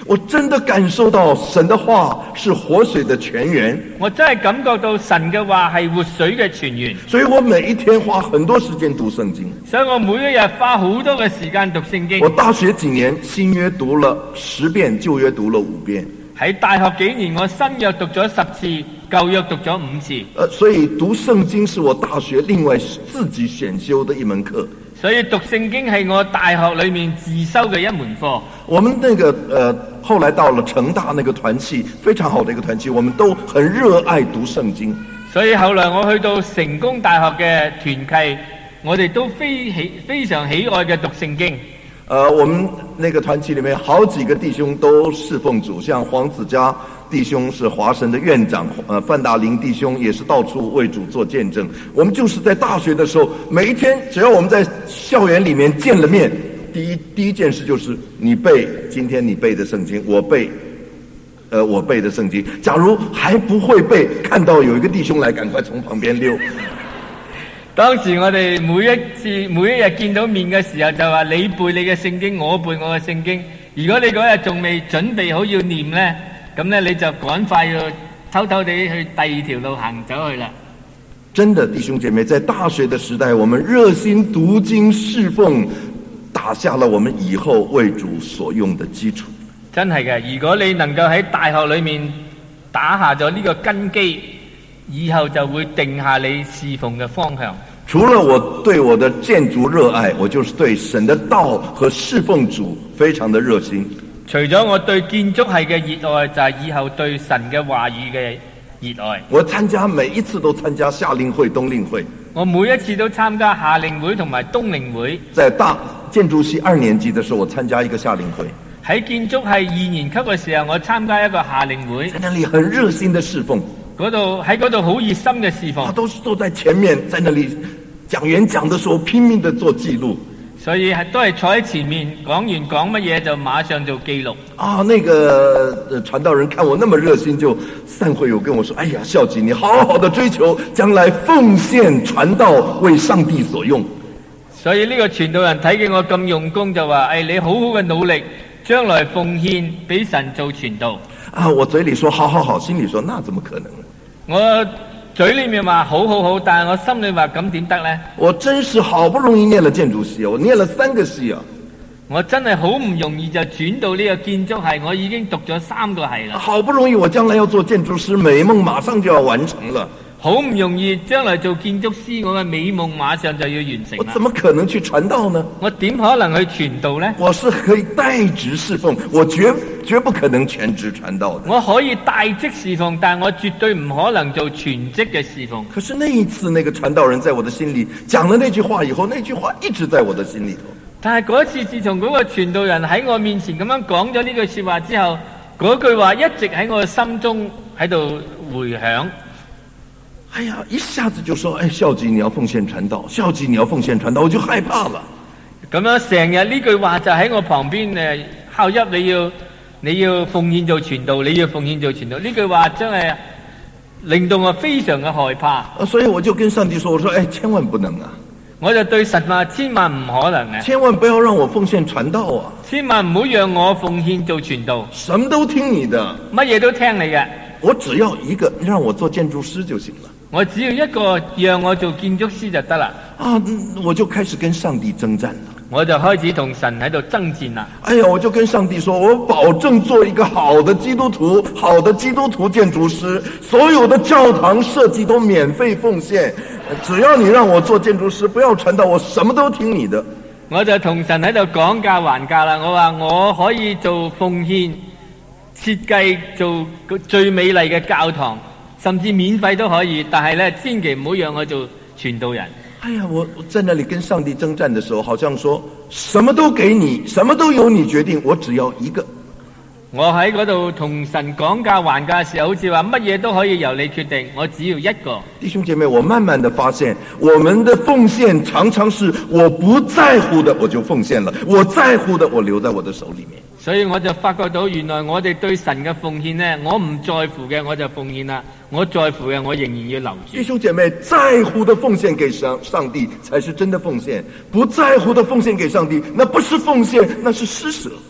我真的感受到神的話是活水的泉源。 我真係感覺到神嘅話係活水嘅泉源。 所以我每一天花很多時間讀聖經。 所以我每一日花好多嘅時間讀聖經。 我大學幾年新約讀了10遍，舊約讀了5遍。 喺大學幾年，我新約讀咗10次，舊約讀咗5次。 所以讀聖經是我大學另外自己選修的一門課。 所以讀聖經係我大學裏面自修嘅一門課。 我們那個後來到了成大那個團契，非常好的一個團契，我們都很熱愛讀聖經。 所以後來我去到成功大學嘅團契，我哋都非常喜愛嘅讀聖經。 我們那個團契裏面好幾個弟兄都侍奉主，像黃子嘉弟兄是華神的院長，范大林弟兄也是到處為主做見證。我們就是在大學的時候，每一天只要我們在校園裏面見了面，第一件事就是你背今天你背的聖經，我背的聖經。假如還不會背，看到有一個弟兄來，趕快從旁邊溜。 當時我哋每一日見到面嘅時候，就話你背你嘅聖經，我背我嘅聖經。如果你嗰日仲未準備好要念呢，咁呢你就趕快要偷偷地去第二條路行走去啦。 真的，弟兄姐妹，在大學的時代，我們熱心讀經侍奉，打下了我們以後為主所用的基礎。 真係嘅，如果你能夠喺大學裏面打下咗呢個根基，以後就會定下你侍奉嘅方向。 除了我對我的建築熱愛，我就是對神的道和侍奉主非常的熱心。 除咗我對建築系嘅熱愛，就係以後對神嘅話語嘅熱愛。 我參加每一次都參加夏令會、冬令會。 我每一次都參加夏令會同埋冬令會。在大建築系2年級的時候，我參加一個夏令會。 喺建築系2年級嘅時候，我參加一個夏令會。 在那裡很熱心的侍奉。 喺嗰度好熱心嘅侍奉。 他都是坐在前面，在那裡講員講的時候拼命的做記錄。 所以都係坐喺前面，講完講乜嘢就馬上做記錄。 那個傳道人看我那麼熱心，就散會有跟我說：哎呀，孝吉，你好好的追求，將來奉獻傳道，為上帝所用。 所以呢個傳道人睇見我咁用功，就話：你好好嘅努力，將來奉獻俾神做傳道。 我嘴裡說好好好，心裡說那怎麼可能？ 我嘴裏面話好好好，但係我心裏話咁點得呢？ 我真是好不容易念了建築系，我念了3個系啊！ 我真係好唔容易就轉到呢個建築系，我已經讀咗3個系啦。 好不容易我將來要做建築師，美夢馬上就要完成了。 好唔容易將來做建築師，我嘅美夢馬上就要完成。 我怎麼可能去傳道呢？ 我點可能去傳道呢？ 我是可以代職侍奉，我絕不可能全職傳道的。 我可以代職侍奉，但我絕對唔可能做全職嘅侍奉。 可是那一次，那個傳道人在我的心裡講了那句話以後，那句話一直在我的心裡頭。 但係嗰次，自從嗰個傳道人喺我面前咁樣講咗呢句說話之後，嗰句話一直喺我心中喺度回響。 哎呀，一下子就說：孝吉你要奉獻傳道，孝吉你要奉獻傳道，我就害怕了。 咁樣成日呢句話就喺我旁邊敲泣，你要奉獻做傳道，你要奉獻做傳道。呢句話真係令到我非常嘅害怕。 所以我就跟上帝說：我說千萬不能啊！ 我就對神話：千萬唔可能啊！ 千萬不要讓我奉獻傳道啊！ 千萬唔好讓我奉獻做傳道。 什麼都聽你的， 乜嘢都聽你嘅。 我只要一個，讓我做建築師就行了。 我只要一個讓我做建築師就得啦。 我就開始跟上帝征戰了。 我就開始同神喺度爭戰啦。 哎呀，我就跟上帝說：我保證做一個好的基督徒，好的基督徒建築師，所有的教堂設計都免費奉獻，只要你讓我做建築師，不要傳道，我什麼都聽你的。 我就同神喺度講價還價啦。我話我可以做奉獻，設計做最美麗嘅教堂，甚至免費都可以，但係呢，千祈唔好讓我做傳道人。 哎呀，我在那裡跟上帝征戰的時候，好像說什麼都給你，什麼都由你決定，我只要一個。 我喺嗰度同神講價還價嘅時候，好似話乜嘢都可以由你決定，我只要一個。 弟兄姐妹，我慢慢的發現，我們的奉獻常常是我不在乎的我就奉獻了，我在乎的我留在我的手裡面。 所以我就發覺到，原來我哋對神嘅奉獻呢，我唔在乎嘅我就奉獻啦，我在乎嘅我仍然要留住。 弟兄姐妹，在乎的奉獻給上帝才是真的奉獻，不在乎的奉獻給上帝，那不是奉獻，那是施捨。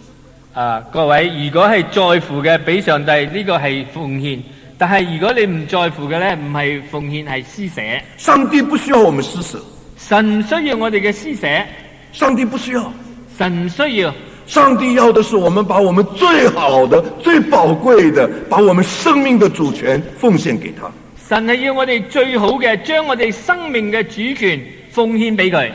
各位，如果係在乎嘅俾上帝，呢個係奉獻。但係如果你唔在乎嘅咧，唔係奉獻，係施捨。 上帝不需要我們施捨， 神需要我哋嘅施捨。 上帝不需要， 神需要。 上帝要的是我們把我們最好的、最寶貴的，把我們生命的主權奉獻給他。 神係要我哋最好嘅，將我哋生命嘅主權奉獻俾佢。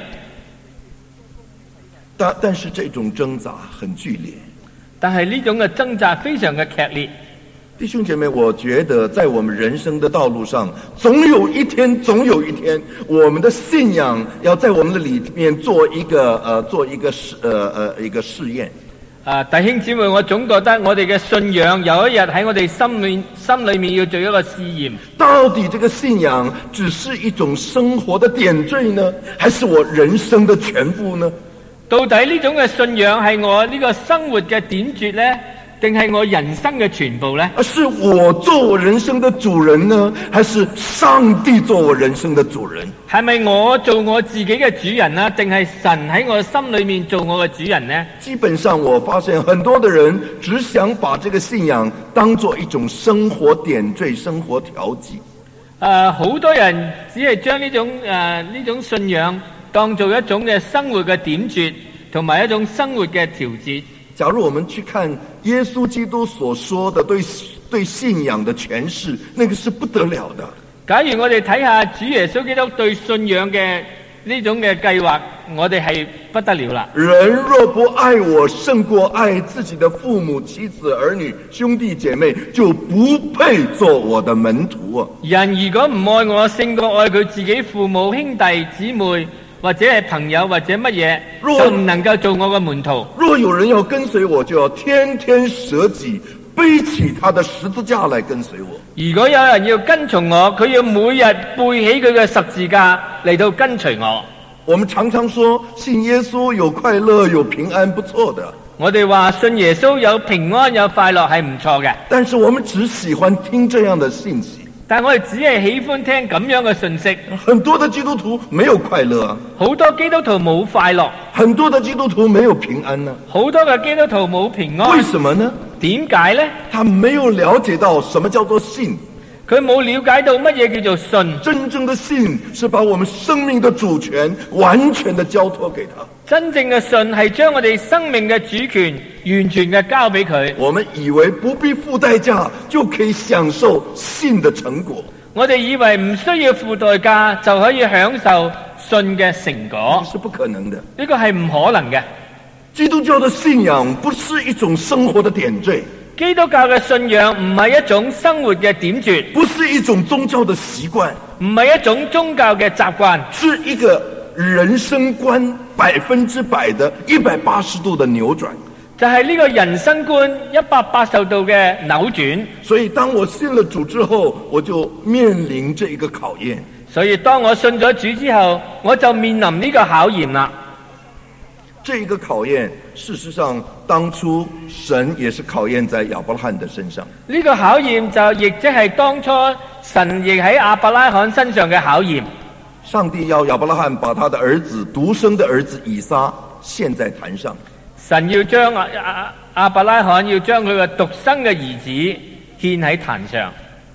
但是這種掙扎很劇烈。 但係呢種嘅掙扎非常嘅劇烈。 弟兄姐妹，我覺得在我們人生的道路上，總有一天，我們的信仰要在我們的裏面做一個試驗。 弟兄姊妹，我總覺得我哋嘅信仰有一日喺我哋心裏面要做一個試驗。 到底這個信仰只是一種生活的點綴呢，還是我人生的全部呢？ 到底呢種嘅信仰係我呢個生活嘅點綴呢，定係我人生嘅全部呢？ 是我做我人生的主人呢，還是上帝做我人生的主人？ 係咪我做我自己嘅主人呢，定係神喺我心裏面做我嘅主人呢？ 基本上我發現很多的人只想把這個信仰當作一種生活點綴、生活調劑。 好多人只係將呢種信仰當做一種嘅生活嘅點綴，同埋一種生活嘅調節。 假如我們去看耶穌基督所說的對信仰的詮釋，那個是不得了的。 假如我哋睇下主耶穌基督對信仰嘅呢種嘅計劃，我哋係不得了啦。 人若不愛我勝過愛自己的父母、妻子、兒女、兄弟姐妹，就不配做我的門徒啊！ 人如果唔愛我勝過愛佢自己父母、兄弟姊妹，或者係朋友或者乜嘢，就唔能夠做我嘅門徒。 若有人要跟隨我，就要天天捨己，背起他的十字架來跟隨我。 如果有人要跟從我，佢要每日背起佢嘅十字架嚟到跟隨我。 我們常常說信耶穌有快樂有平安，不錯的。 我哋話信耶穌有平安有快樂係唔錯嘅。 但是我們只喜歡聽這樣的信息。 但我哋只係喜歡聽咁樣嘅信息。 很多的基督徒沒有快樂， 好多基督徒冇快樂。 很多的基督徒沒有平安呢， 好多嘅基督徒冇平安。 為什麼呢？ 點解呢？ 他沒有了解到什麼叫做信。 佢冇了解到乜嘢叫做信。 真正的信是把我們生命的主權完全的交託給他。 真正嘅信係將我哋生命嘅主權完全嘅交俾佢。 我們以為不必付代價就可以享受信的成果。 我哋以為唔需要付代價就可以享受信嘅成果。 是不可能的。 呢個係唔可能嘅。 基督教的信仰不是一種生活的點綴。 基督教嘅信仰唔係一種生活嘅點綴， 不是一種宗教的習慣， 唔係一種宗教嘅習慣， 是一個人生觀100%的180度的扭轉。 就係呢個人生觀180度嘅扭轉。 所以當我信了主之後，我就面臨這一個考驗。 所以當我信咗主之後，我就面臨呢個考驗啦。 這一個考驗，事實上當初神也是考驗在亞伯拉罕的身上。 呢個考驗就亦即係當初神亦喺亞伯拉罕身上嘅考驗。 上帝要亞伯拉罕把他的兒子獨生的兒子以撒獻在壇上。 神要將亞伯拉罕要將佢嘅獨生嘅兒子獻喺壇上。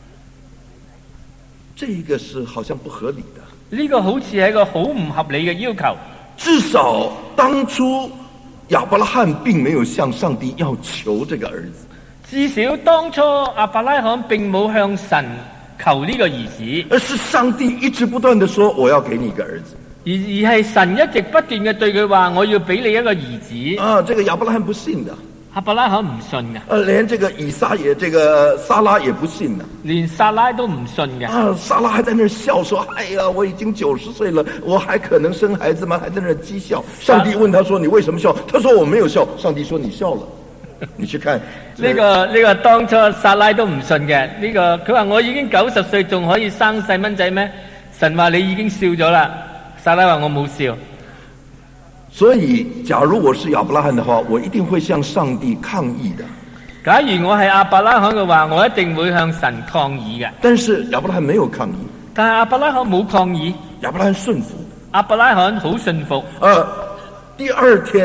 這個是好像不合理的。 呢個好似係一個好唔合理嘅要求。 至少當初亞伯拉罕並沒有向上帝要求這個兒子。 至少當初亞伯拉罕並冇向神求呢個兒子， 而是上帝一直不斷地說我要給你一個兒子。 而係神一直不斷嘅對佢話我要俾你一個兒子。 啊，這個亞伯拉罕不信的。 亞伯拉罕唔信嘅。 連這個以撒也，這個撒拉也不信的。 連撒拉都唔信嘅。 啊，撒拉還在那笑說：哎呀，我已經90歲了，我還可能生孩子嗎？還在那譏笑。上帝問他說：你為什麼笑？他說：我沒有笑。上帝說：你笑了。你去看呢個當初撒拉都唔信嘅。呢個佢話我已經90歲，仲可以生細蚊仔咩？神話你已經笑咗啦。撒拉話我冇笑。 所以假如我是亞伯拉罕的話，我一定會向上帝抗議的。 假如我係亞伯拉罕嘅話，我一定會向神抗議嘅。 但是亞伯拉罕沒有抗議。 但係亞伯拉罕冇抗議。 亞伯拉罕順服。 亞伯拉罕好順服。 第二天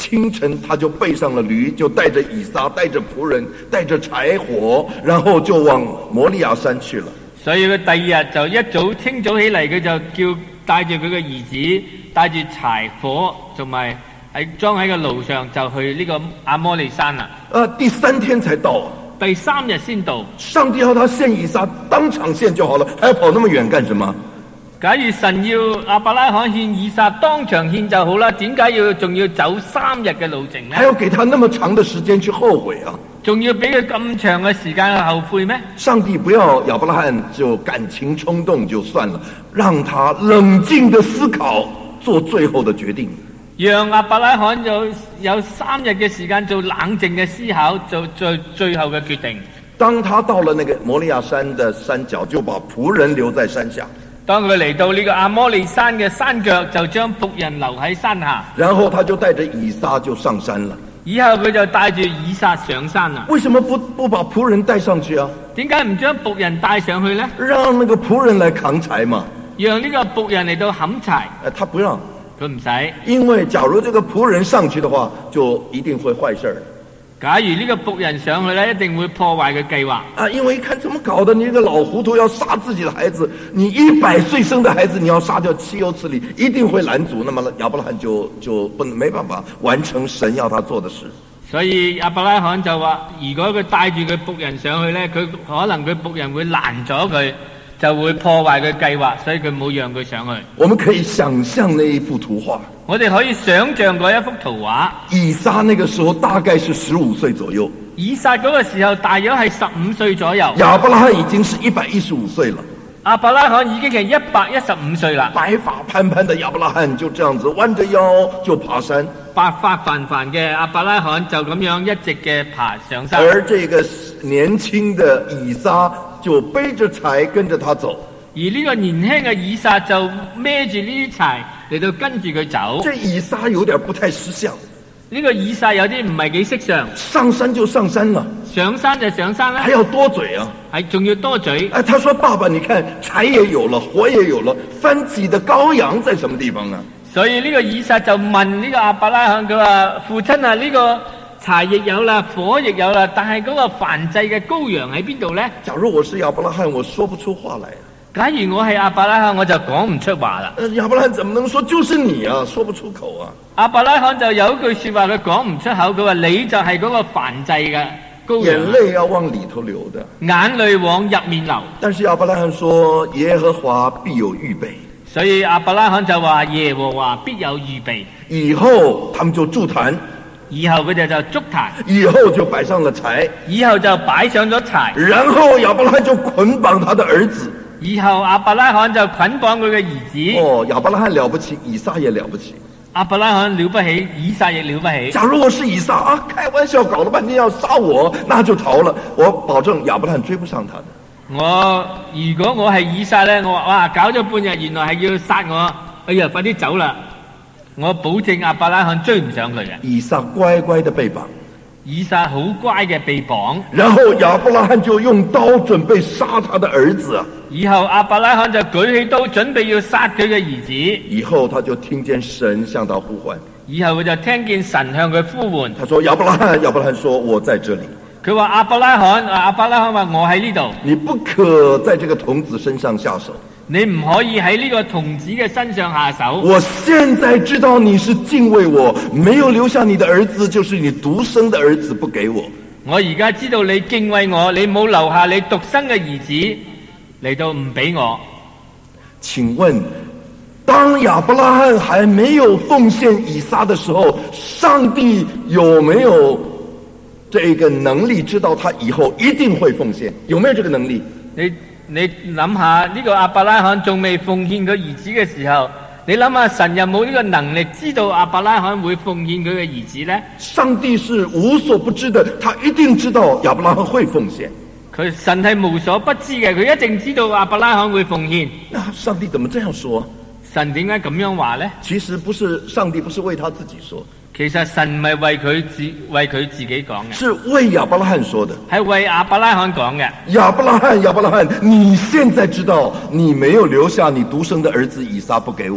清晨他就背上了驴，就帶着以撒，帶着僕人，帶着柴火，然後就往摩利亞山去了。 所以佢第二日就一早清早起嚟，佢就叫帶住佢嘅兒子，帶住柴火，同埋係裝喺個路上，就去呢個阿摩利山啦。 第3天才到啊。 第3日先到。 上帝要他獻以撒，當場獻就好了，還要跑那麼遠幹什麼？ 假如神要亞伯拉罕獻以撒，當場獻就好啦，點解仲要走3日嘅路程呢？ 還要給他那麼長的時間去後悔啊？ 仲要俾佢咁長嘅時間去後悔咩？ 上帝不要亞伯拉罕就感情衝動就算了，讓他冷靜的思考，做最後的決定。 讓亞伯拉罕有3日嘅時間做冷靜嘅思考，做最後嘅決定。 當他到了那個摩利亞山的山腳，就把僕人留在山下。 當佢嚟到呢個阿摩利山嘅山腳，就將僕人留喺山下。 然後他就帶着以撒就上山了。 以後佢就帶住以撒上山啦。 為什麼不把僕人帶上去啊？ 點解唔將僕人帶上去呢？ 讓那個僕人來扛柴嘛。 讓呢個僕人嚟到砍柴。 他不讓。 佢唔使。 因為假如這個僕人上去的話，就一定會壞事。 假如呢個僕人上去呢，一定會破壞佢計劃。 因為一看怎麼搞的，你這個老糊塗要殺自己的孩子，你100歲生的孩子你要殺掉，豈有此理，一定會攔阻。那麼亞伯拉罕就沒辦法完成神要他做的事。所以亞伯拉罕就話，如果佢帶住佢僕人上去呢，佢可能佢僕人會攔咗佢，就會破壞佢計劃，所以佢冇讓佢上去。我們可以想象那一幅圖畫。我哋可以想象嗰一幅圖畫。以撒那個時候大概是15歲左右。以撒嗰個時候大約係15歲左右。亞伯拉罕已經是115歲了。亞伯拉罕已經係115歲啦。白髮斑斑的亞伯拉罕就這樣子彎着腰就爬山。白髮繁繁嘅亞伯拉罕就咁樣一直嘅爬上山。而這個年輕的以撒就背着柴跟着他走。而呢個年輕嘅以撒就孭住呢啲柴嚟到跟住佢走。這以撒有點不太識相。呢個以撒有啲唔係幾識相。上山就上山了。上山就上山啦。還要多嘴啊。係仲要多嘴。他說爸爸，你看柴也有了，火也有了，燔祭的羔羊在什麼地方啊？所以呢個以撒就問呢個亞伯拉罕，佢話父親啊，呢個柴亦有啦，火亦有啦，但係嗰個燔祭嘅羔羊喺邊度呢？假如我是亞伯拉罕，我說不出話來。假如我係亞伯拉罕，我就講唔出話啦。亞伯拉罕怎麼能說就是你啊？說不出口啊。亞伯拉罕就有一句說話佢講唔出口，佢話你就係嗰個燔祭嘅羔羊。眼淚要往裏頭流的。眼淚往入面流。但是亞伯拉罕說耶和華必有預備。所以亞伯拉罕就話耶和華必有預備。以後他們就築壇。以後佢哋就築壇。以後就擺上了柴。以後就擺上咗柴。然後亞伯拉罕就捆綁他的兒子。以後亞伯拉罕就捆綁佢嘅兒子。哦，亞伯拉罕了不起，以撒也了不起。亞伯拉罕了不起，以撒也了不起。假如我是以撒啊，開玩笑，搞了半天要殺我，那就逃了。我保證亞伯拉罕追不上他的。如果我係以撒呢，我話哇，搞咗半日，原來係要殺我，哎呀，快啲走啦！我保證亞伯拉罕追唔上佢嘅。以撒乖乖的被綁。以撒好乖嘅被綁，然後亞伯拉罕就用刀準備殺他的兒子。以後亞伯拉罕就舉起刀準備要殺佢嘅兒子。以後他就聽見神向他呼喚。以後佢就聽見神向佢呼喚。他說亞伯拉罕，亞伯拉罕說我在這裡。佢話亞伯拉罕話我喺呢度。你不可在這個童子身上下手。你唔可以喺呢個童子嘅身上下手。我現在知道你是敬畏我，沒有留下你的兒子，就是你獨生的兒子不給我。我而家知道你敬畏我，你冇留下你獨生嘅兒子嚟到唔俾我。請問，當亞伯拉罕還沒有奉獻以撒的時候，上帝有沒有這個能力知道他以後一定會奉獻？有沒有這個能力？你諗下呢個亞伯拉罕仲未奉獻佢兒子嘅時候，你諗下神有冇呢個能力知道亞伯拉罕會奉獻佢嘅兒子呢？上帝是無所不知的，他一定知道亞伯拉罕會奉獻。神係無所不知嘅，佢一定知道亞伯拉罕會奉獻。那上帝怎麼這樣說？神點解咁樣話呢？其實不是，上帝不是為他自己說。其實神唔係為佢自己講嘅，是為亞伯拉罕說的，係為亞伯拉罕講嘅。亞伯拉罕，你現在知道你沒有留下你獨生的兒子以撒不給我。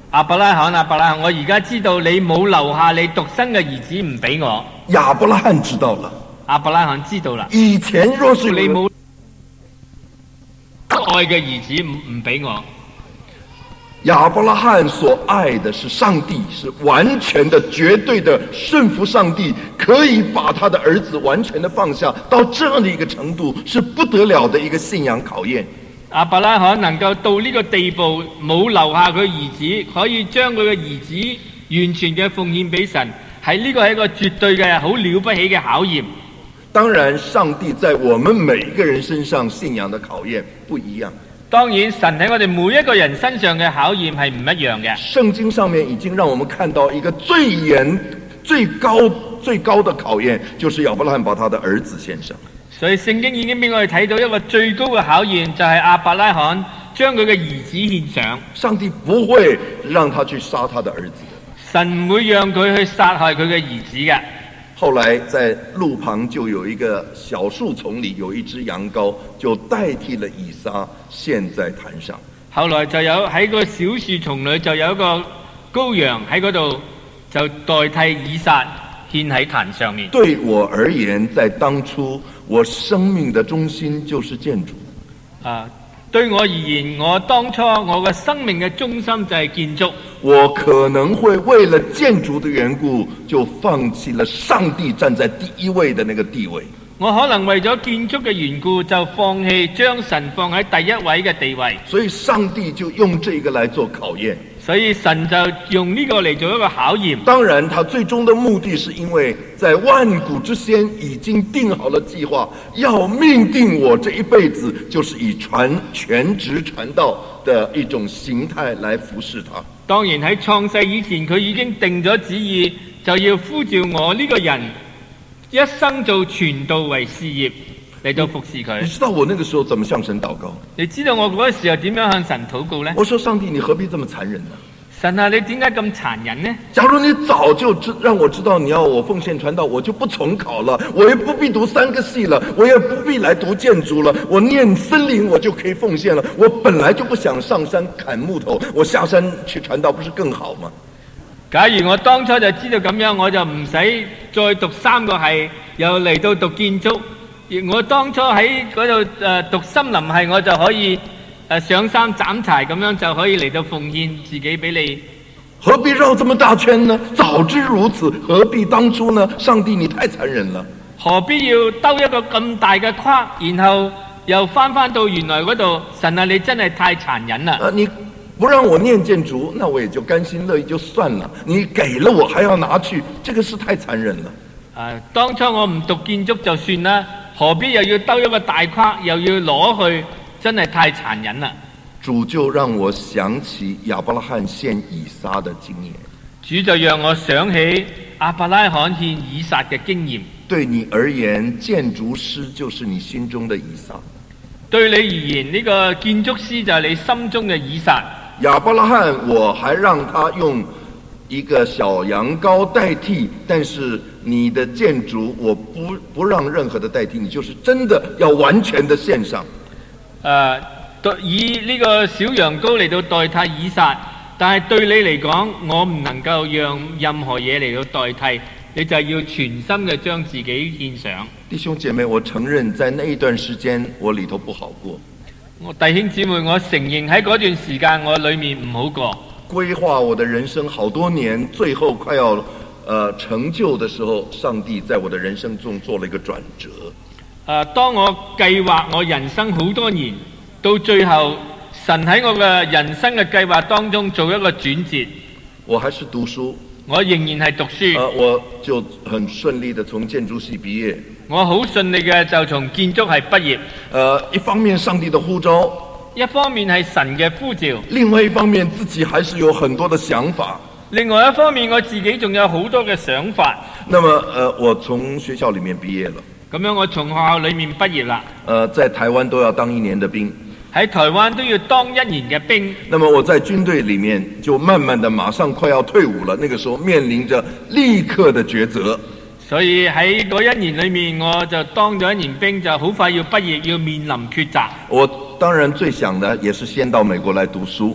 亞伯拉罕，我而家知道你冇留下你獨生嘅兒子唔俾我。 亞伯拉罕知道了。 亞伯拉罕知道啦。 以前若是你冇愛嘅兒子唔俾我。 亞伯拉罕所愛的是上帝，是完全的、絕對的順服上帝，可以把他的兒子完全的放下，到這樣的一個程度，是不得了的一個信仰考驗。 亞伯拉罕能夠到呢個地步，冇留下佢兒子，可以將佢嘅兒子完全嘅奉獻俾神，呢個係一個絕對嘅好了不起嘅考驗。 當然，上帝在我們每個人身上信仰的考驗不一樣。 當然，神喺我哋每一個人身上嘅考驗係唔一樣嘅。 聖經上面已經讓我們看到一個最嚴、最高的考驗，就是亞伯拉罕把他的兒子獻上。 所以聖經已經俾我哋睇到一個最高嘅考驗，就係亞伯拉罕將佢嘅兒子獻上。 上帝不會讓他去殺他的兒子的。 神唔會讓佢去殺害佢嘅兒子嘅。 後來在路旁就有一個小樹叢裏有一隻羊羔，就代替了以撒獻在壇上。 後來就有喺個小樹叢裏就有一個羔羊喺嗰度，就代替以撒獻喺壇上面。 對我而言，在當初我生命的中心就是建築。 對我而言，我當初我嘅生命嘅中心就係建築。 我可能會為了建築的緣故，就放棄了上帝站在第一位的那個地位。 我可能為咗建築嘅緣故，就放棄將神放喺第一位嘅地位。 所以上帝就用這個來做考驗。 所以神就用呢個嚟做一個考驗。 當然，他最終的目的是因為在萬古之先已經定好了計劃，要命定我這一輩子就是以全職傳道的一種形態來服侍他。 當然喺創世以前，佢已經定咗旨意，就要呼召我呢個人一生做傳道為事業嚟到服侍佢。 你知道我那個時候怎麼向神禱告？ 你知道我嗰個時候點樣向神禱告呢？ 我說，上帝，你何必這麼殘忍呢？ 神啊，你點解咁殘忍呢？ 假如你早就讓我知道你要我奉獻傳道，我就不重考了，我也不必讀3個系了，我也不必來讀建築了，我念森林我就可以奉獻了。我本來就不想上山砍木頭，我下山去傳道不是更好嗎？ 假如我當初就知道咁樣，我就唔使再讀3個系，又嚟到讀建築。我當初喺嗰度讀森林系，我就可以上山斬柴，咁樣就可以嚟到奉獻自己俾你。 何必繞這麼大圈呢？早知如此，何必當初呢？上帝，你太殘忍了。 何必要兜一個咁大嘅框，然後又翻到原來嗰度？神啊，你真係太殘忍啦！ 你不讓我念建築，那我也就甘心樂意就算了。你給了我還要拿去，這個是太殘忍了。 當初我唔讀建築就算啦，何必又要兜一個大框，又要攞去？真係太殘忍了。 主就讓我想起亞伯拉罕獻以撒的經驗。 主就讓我想起亞伯拉罕獻以撒嘅經驗。 對你而言，建築師就是你心中的以撒。 對你而言，呢個建築師就係你心中嘅以撒。 亞伯拉罕，我還讓他用一個小羊羔代替，但是你的建築我不讓任何的代替，你就是真的要完全的獻上。 以呢個小羊羔嚟到代替以撒，但係對你嚟講，我唔能夠讓任何嘢嚟到代替，你就要全心嘅將自己獻上。 弟兄姐妹，我承認在那一段時間我裏頭不好過。 弟兄姊妹，我承認喺嗰段時間我裏面唔好過。 規劃我的人生好多年，最後快要成就的時候，上帝在我的人生中做了一個轉折。 當我計劃我人生好多年，到最後神喺我嘅人生嘅計劃當中做一個轉折。 我還是讀書， 我仍然係讀書。 我就很順利的從建築系畢業。 我好順利嘅就從建築系畢業。 一方面上帝的呼召， 一方面係神嘅呼召， 另外一方面自己還是有很多的想法。 另外一方面我自己仲有好多嘅想法。 那麼我從學校裡面畢業了。 咁樣我從學校裏面畢業啦。 在台灣都要當1年的兵。 喺台灣都要當1年嘅兵。 那麼我在軍隊裡面就慢慢的馬上快要退伍了，那個時候面臨着立刻的抉擇。 所以喺嗰1年裏面，我就當咗1年兵，就好快要畢業，要面臨抉擇。 我當然最想的也是先到美國來讀書。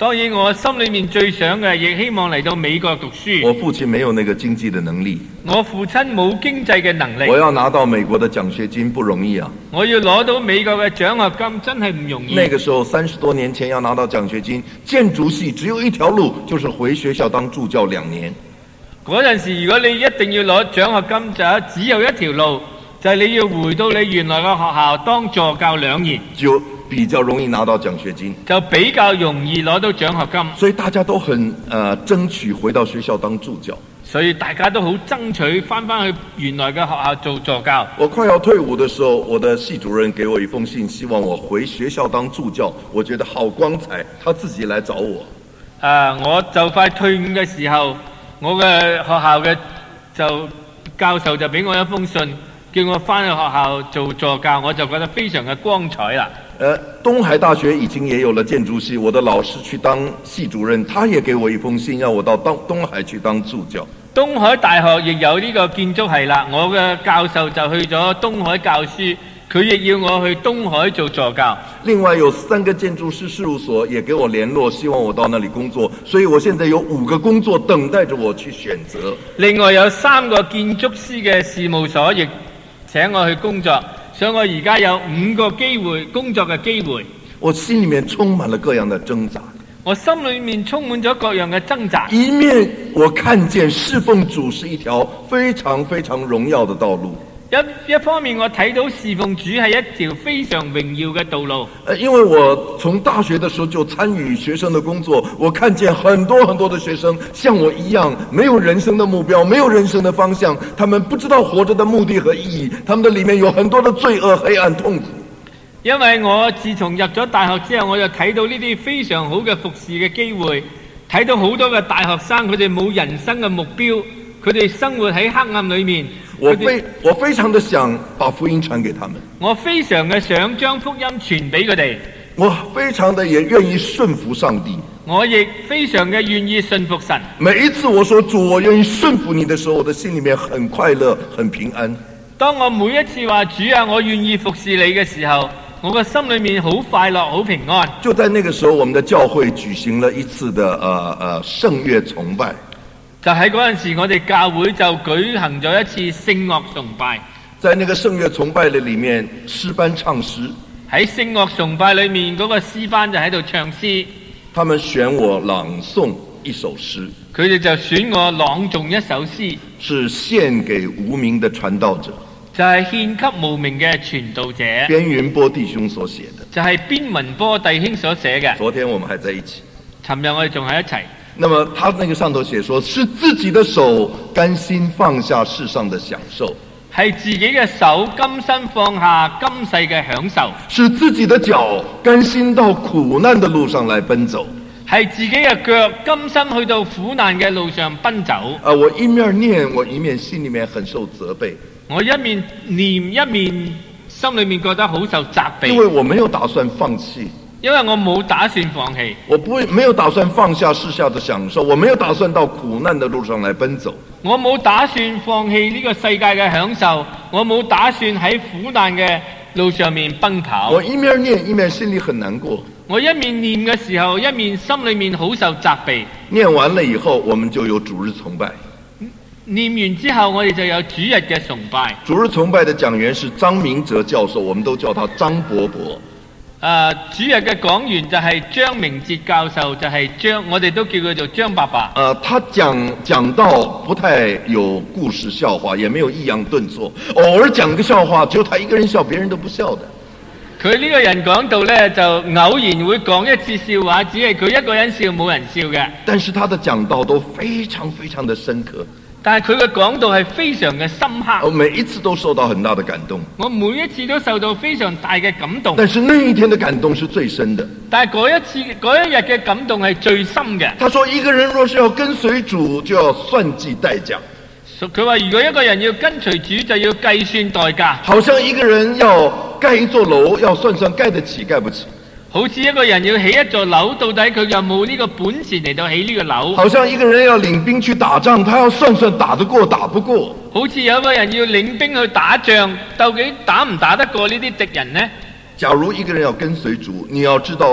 當然我心裏面最想嘅亦希望嚟到美國讀書。 我父親沒有那個經濟的能力。 我父親冇經濟嘅能力。 我要拿到美國的獎學金不容易啊。 我要攞到美國嘅獎學金真係唔容易。 那個時候30多年前要拿到獎學金，建築系只有一條路，就是回學校當助教2年。 嗰陣時如果你一定要攞獎學金，就只有一條路，就係你要回到你原來嘅學校當助教2年。 就比較容易拿到獎學金， 就比較容易攞到獎學金， 所以大家都很爭取回到學校當助教， 所以大家都好爭取翻去原來嘅學校做助教。 我快要退伍的時候，我的系主任給我一封信，希望我回學校當助教，我覺得好光彩，他自己來找我。 我就快退伍嘅時候，我嘅學校嘅教授就俾我一封信，叫我翻去學校做助教，我就覺得非常嘅光彩啦。 東海大學已經也有了建築系，我的老師去當系主任，他也給我一封信，要我到東海去當助教。 東海大學亦有呢個建築系啦，我嘅教授就去咗東海教書，佢亦要我去東海做助教。 另外有3個建築師事務所也給我聯絡，希望我到那裡工作，所以我現在有5個工作等待着我去選擇。 另外有3個建築師嘅事務所亦請我去工作。所以我而家有5個機會工作嘅機會， 我心裏面充滿了各樣的掙扎， 我心裏面充滿咗各樣嘅掙扎。 一面我看見侍奉主是一條非常非常榮耀的道路， 一方面我睇到侍奉主係一條非常榮耀嘅道路。 因為我從大學的時候就參與學生的工作，我看見很多很多的學生像我一樣，沒有人生的目標，沒有人生的方向，他們不知道活着的目的和意義，他們的裏面有很多的罪惡、黑暗、痛苦。 因為我自從入咗大學之後，我就睇到呢啲非常好嘅服侍嘅機會，睇到好多嘅大學生佢哋冇人生嘅目標，佢哋生活喺黑暗裏面。 我非常的想把福音傳給他們， 我非常嘅想將福音傳俾佢哋， 我非常的也願意順服上帝， 我亦非常嘅願意順服神。 每一次我說主，我願意順服你的時候，我的心裏面很快樂，很平安。 當我每一次話主啊，我願意服侍你嘅時候，我個心裏面好快樂，好平安。 就在那個時候，我們的教會舉行了一次的聖樂崇拜。 就喺嗰陣時，我哋教會就舉行咗一次聖樂崇拜。 在那個聖樂崇拜的裏面，詩班唱詩。喺聖樂崇拜裏面，嗰個詩班就喺度唱詩。 他們選我朗誦一首詩。 佢哋就選我朗誦一首詩。 是獻給無名的傳道者。 就係獻給無名嘅傳道者。 邊雲波弟兄所寫的。 就係邊雲波弟兄所寫嘅。 昨天我們還在一起。 尋日我哋仲喺一齊。 那麼他那個上頭寫說，是自己的手甘心放下世上的享受， 係自己嘅手甘心放下今世嘅享受， 是自己的腳甘心到苦難的路上來奔走， 係自己嘅腳甘心去到苦難嘅路上奔走。 我一面念，我一面心裏面很受責備。 我一面念一面心裏面覺得好受責備， 因為我沒有打算放棄。 因為我冇打算放棄， 我沒有打算放下世下的享受，我沒有打算到苦難的路上來奔走。 我冇打算放棄呢個世界嘅享受，我冇打算喺苦難嘅路上面奔跑。 我一面念一面心裏很難過。 我一面念嘅時候，一面心裏面好受責備。 念完了以後，我們就有主日崇拜。 念完之後，我哋就有主日嘅崇拜。 主日崇拜的講員是張明哲教授，我們都叫他張伯伯。 主日嘅講員就係張明哲教授，就係我哋都叫佢做張伯伯。 他講道不太有故事笑話，也沒有抑揚頓挫，偶爾講個笑話，只有他一個人笑，別人都不笑的。 佢呢個人講道呢，就偶然會講一次笑話，只係佢一個人笑，冇人笑嘅。 但是他的講道都非常非常的深刻。 但係佢嘅講道係非常嘅深刻， 我每一次都受到很大的感動。 我每一次都受到非常大嘅感動。 但是那一天的感動是最深的。 但係嗰一日嘅感動係最深嘅。 他說一個人若是要跟隨主，就要算計代價。 佢話如果一個人要跟隨主，就要計算代價。 好像一個人要蓋一座樓，要算算蓋得起蓋不起。 好似一個人要起一座樓，到底佢有冇呢個本事嚟到起呢個樓？ 好像一個人要領兵去打仗，他要算算打得過打不過。 好似有個人要領兵去打仗，究竟打唔打得過呢啲敵人呢？ 假如一個人要跟隨主，你要知道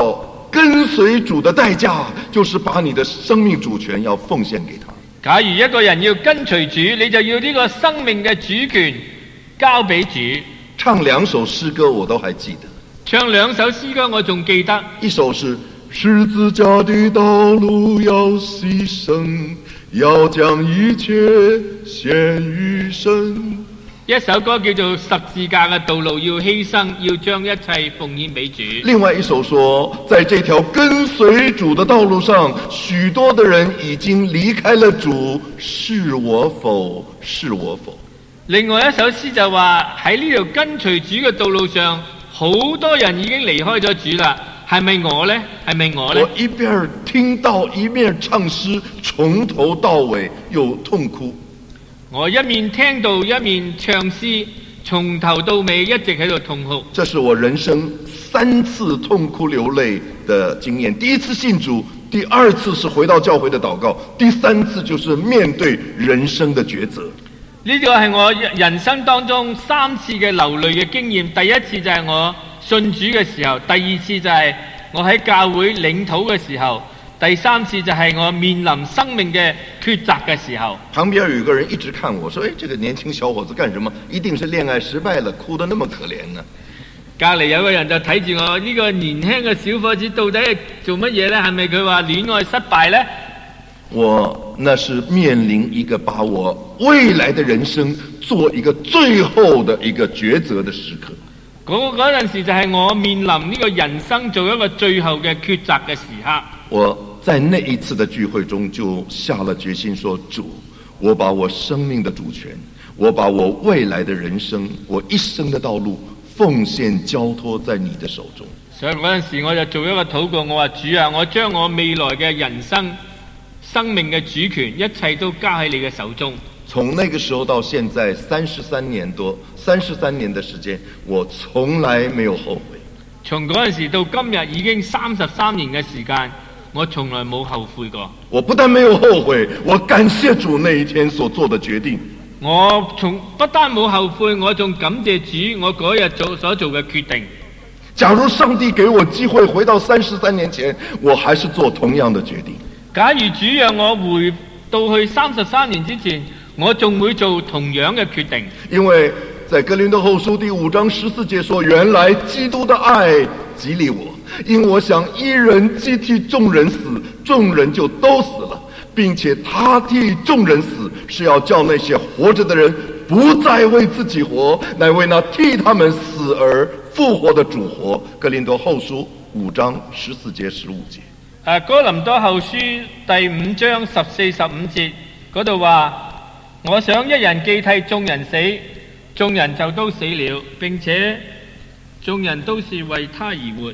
跟隨主的代價就是把你的生命主權要奉獻給他。 假如一個人要跟隨主，你就要呢個生命嘅主權交俾主。 唱2首詩歌我都還記得， 唱2首詩歌我仲記得， 一首是十字架的道路要犧牲，要將一切獻於神。 一首歌叫做十字架嘅道路要犧牲，要將一切奉獻俾主。 另外一首說，在這條跟隨主的道路上，許多的人已經離開了主，是我否？是我否？ 另外一首詩就話喺呢條跟隨主嘅道路上，好多人已經離開咗主啦，係咪我呢？係咪我呢？ 我一邊聽到一面唱詩，從頭到尾又痛哭。 我一面聽到一面唱詩，從頭到尾一直喺度痛哭。 這是我人生3次痛哭流淚的經驗。第一次信主，第2次是回到教會的禱告，第3次就是面對人生的抉擇。 呢個係我人生當中3次嘅流淚嘅經驗。第一次就係我信主嘅時候，第2次就係我喺教會領禱嘅時候，第3次就係我面臨生命嘅抉擇嘅時候。 旁邊有一個人一直看我說，這個年輕小伙子幹什麼？一定是戀愛失敗了，哭得那麼可憐呢？ 隔離有個人就睇住我，呢個年輕嘅小伙子到底係做乜嘢呢？係咪佢話戀愛失敗呢？ 我那是面臨一個把我未來的人生做一個最後的一個抉擇的時刻。 嗰陣時就係我面臨呢個人生做一個最後嘅抉擇嘅時刻。 我在那一次的聚會中就下了決心說，主，我把我生命的主權，我把我未來的人生，我一生的道路奉獻交託在你的手中。 所以嗰陣時我就做一個禱告，我話主啊，我將我未來嘅人生生命嘅主權一切都交喺你嘅手中。 從那個時候到現在33年的時間，我從來沒有後悔。 從嗰陣時到今日已經33年嘅時間，我從來冇後悔過。 我不但沒有後悔，我感謝主那一天所做的決定。 我不但冇後悔，我仲感謝主我嗰日所做嘅決定。 假如上帝給我機會回到33年前，我還是做同樣的決定。 假如主讓我回到去33年之前，我仲會做同樣嘅決定。 因為在哥林多後書第5章14節說，原來基督的愛激勵我，因我想一人既替眾人死，眾人就都死了，並且他替眾人死，是要叫那些活着的人不再為自己活，乃為那替他們死而復活的主活。哥林多後書5章14節15節。 哥林多後書第5章14、15節嗰度話，我想一人既替眾人死，眾人就都死了，並且眾人都是為他而活。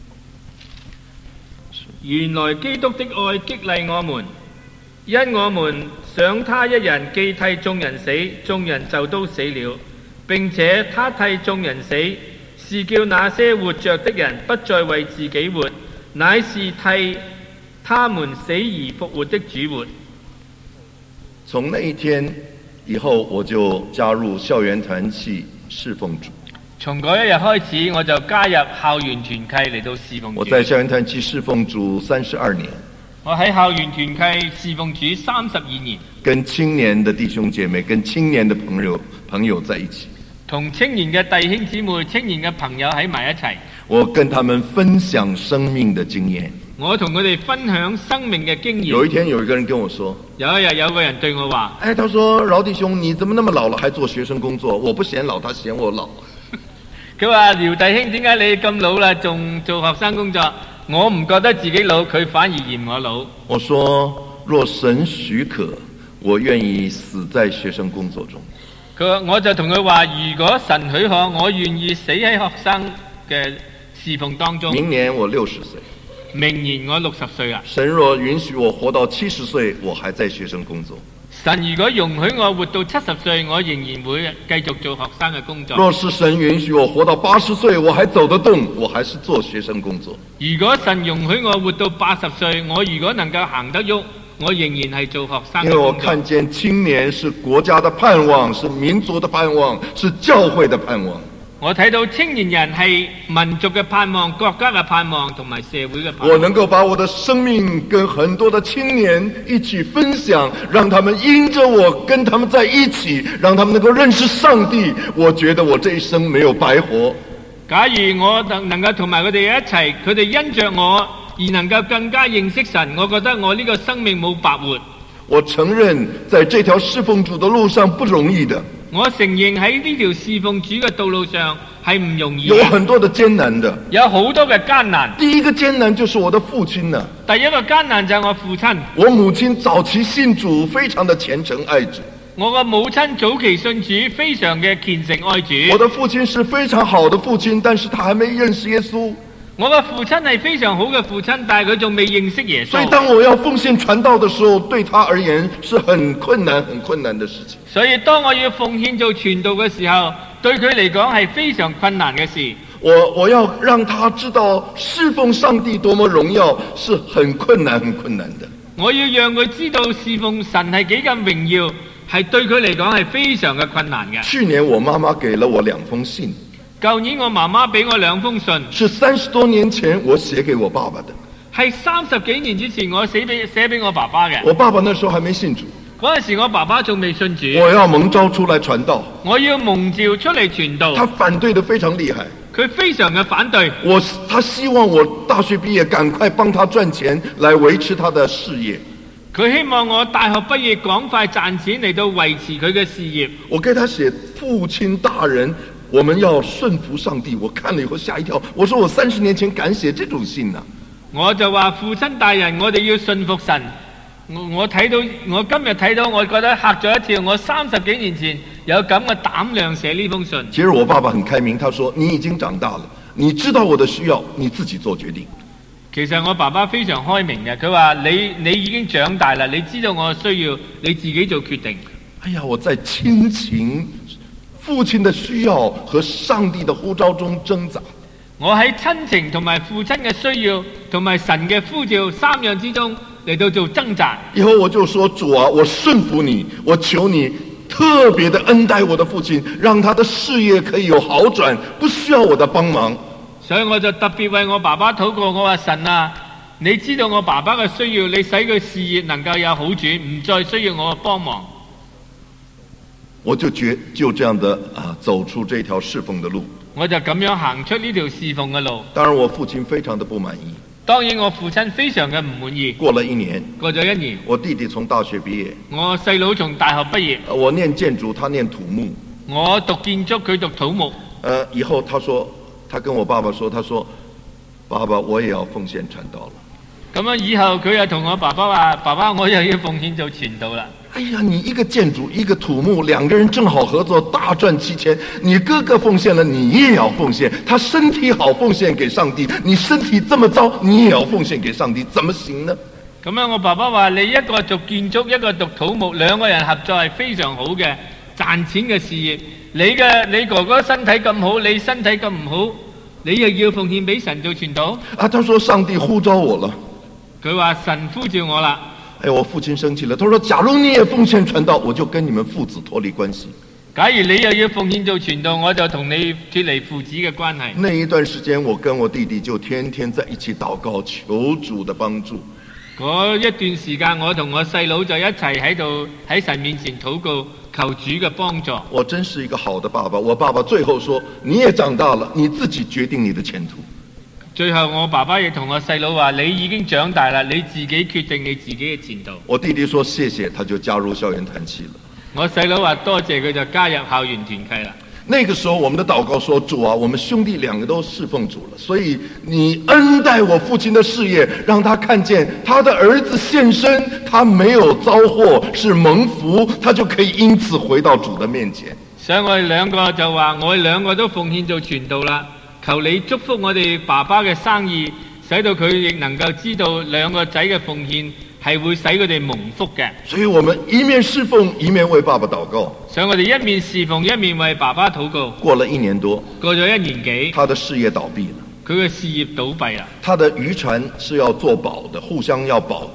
原來基督的愛激勵我們，因我們想他一人既替眾人死，眾人就都死了，並且他替眾人死，是叫那些活着的人不再為自己活，乃是替他們死而復活的主活。 從那一天以後，我就加入校園團契侍奉主。 從嗰一日開始，我就加入校園團契嚟到侍奉主。 我在校園團契侍奉主32年。 我喺校園團契侍奉主32年。 跟青年的弟兄姐妹，跟青年的朋友在一起。 同青年嘅弟兄姊妹、青年嘅朋友喺埋一齊。 我跟他們分享生命的經驗。 我同佢哋分享生命嘅經驗。 有一天有一個人跟我說， 有一日有個人對我話， 他說，饒弟兄，你怎麼那麼老了還做學生工作？我不嫌老，他嫌我老。 佢話，饒弟兄，點解你咁老啦仲做學生工作？我唔覺得自己老，佢反而嫌我老。 我說，若神許可，我願意死在學生工作中。 我就同佢話，如果神許可，我願意死喺學生嘅侍奉當中。 明年我60歲。 明年我60歲啦。 神若允許我活到70歲，我還在學生工作。 神如果容許我活到70歲，我仍然會繼續做學生嘅工作。 若是神允許我活到80歲，我還走得動，我還是做學生工作。 如果神容許我活到80歲，我如果能夠行得喐，我仍然係做學生嘅工作。 因為我看見青年是國家的盼望，是民族的盼望，是教會的盼望。 我睇到青年人係民族嘅盼望、國家嘅盼望同埋社會嘅盼望。 我能夠把我的生命跟很多的青年一起分享，讓他們因着我跟他們在一起，讓他們能夠認識上帝。我覺得我這一生沒有白活。 假如我能夠同埋佢哋一齊，佢哋因着我而能夠更加認識神，我覺得我呢個生命冇白活。 我承認在這條侍奉主的路上不容易的。 我承認喺呢條侍奉主嘅道路上係唔容易， 有很多的艱難的， 有好多嘅艱難。 第一個艱難就是我的父親呢。 第一個艱難就係我父親。 我母親早期信主，非常的虔誠愛主。 我個母親早期信主，非常嘅虔誠愛主。 我的父親是非常好的父親，但是他還沒認識耶穌。 我嘅父親係非常好嘅父親，但係佢仲未認識耶穌。 所以當我要奉獻傳道的時候，對他而言是很困難的事情。 所以當我要奉獻做傳道嘅時候，對佢嚟講係非常困難嘅事。 我要讓他知道侍奉上帝多麼榮耀，是很困難的。 我要讓佢知道侍奉神係幾咁榮耀，係對佢嚟講係非常嘅困難嘅。 去年我媽媽給了我2封信。 舊年我媽媽俾我2封信， 是30多年前我寫給我爸爸的， 係30幾年之前我寫俾我爸爸嘅。 我爸爸那時候還沒信主， 嗰陣時我爸爸仲未信主。 我要蒙召出來傳道， 我要蒙召出嚟傳道。 他反對得非常厲害， 佢非常嘅反對。 他希望我大學畢業趕快幫他賺錢來維持他的事業。 佢希望我大學畢業趕快賺錢嚟到維持佢嘅事業。 我給他寫父親大人，我們要順服上帝。我看了以後嚇一跳，我說我30年前敢寫這種信啊。 我就話父親大人，我哋要順服神。我今日睇到，我覺得嚇咗一跳。我30幾年前有咁嘅膽量寫呢封信。 其實我爸爸很開明，他說你已經長大了，你知道我的需要，你自己做決定。 其實我爸爸非常開明嘅，佢話你已經長大啦，你知道我需要，你自己做決定。 哎呀，我在親情、父親的需要和上帝的呼召中掙扎。 我喺親情同埋父親嘅需要同埋神嘅呼召3樣之中嚟到做掙扎。 以後我就說，主啊，我順服你，我求你特別的恩待我的父親，讓他的事業可以有好轉，不需要我的幫忙。 所以我就特別為我爸爸禱告，我話神啊，你知道我爸爸嘅需要，你使佢事業能夠有好轉，唔再需要我嘅幫忙。 我就這樣的走出這條侍奉的路。 我就咁樣行出呢條侍奉嘅路。 當然我父親非常的不滿意。 當然我父親非常嘅唔滿意。過咗一年， 我弟弟從大學畢業， 我細佬從大學畢業。 我念建築，他念土木。 我讀建築，佢讀土木。 以後他跟我爸爸說，他說爸爸，我也要奉獻傳道了。 咁樣以後佢又同我爸爸話，爸爸，我又要奉獻做傳道啦。 哎呀，你一個建築，一個土木，兩個人正好合作，大賺7千。你哥哥奉獻了，你也要奉獻。他身體好，奉獻給上帝。你身體這麼糟，你也要奉獻給上帝，怎麼行呢？ 咁樣我爸爸話，你一個讀建築，一個讀土木，兩個人合作係非常好嘅賺錢嘅事業。你哥哥身體咁好，你身體咁唔好，你又要奉獻俾神做傳道？ 他說上帝呼召我了。 佢話神呼召我啦。 哎，我父親生氣了，他說假如你也奉獻傳道，我就跟你們父子脫離關係。 假如你又要奉獻做傳道，我就同你脫離父子嘅關係。 那一段時間，我跟我弟弟就天天在一起禱告，求主的幫助。 嗰一段時間，我同我細佬就一齊喺度喺神面前禱告，求主嘅幫助。 我真是一個好的爸爸。我爸爸最後說，你也長大了，你自己決定你的前途。 最後我爸爸亦同我細佬話，你已經長大啦，你自己決定你自己嘅前途。 我弟弟說謝謝，他就加入校園團契了。 我細佬話多謝，佢就加入校園團契啦。 那個時候我們的禱告說，主啊，我們兄弟2個都侍奉主了，所以你恩待我父親的事業，讓他看見他的兒子獻身，他沒有遭禍，是蒙福，他就可以因此回到主的面前。 所以我哋2個就話，我哋2個都奉獻做傳道啦。求你祝福我哋爸爸嘅生意，使到佢亦能夠知道2個仔嘅奉獻係會使佢哋蒙福嘅。 所以我們一面侍奉，一面為爸爸禱告。 所以我哋一面侍奉，一面為爸爸禱告。 過了1年多， 過咗1年幾， 他的事業倒閉了。 佢嘅事業倒閉啦。 他的漁船是要做保的，互相要保的。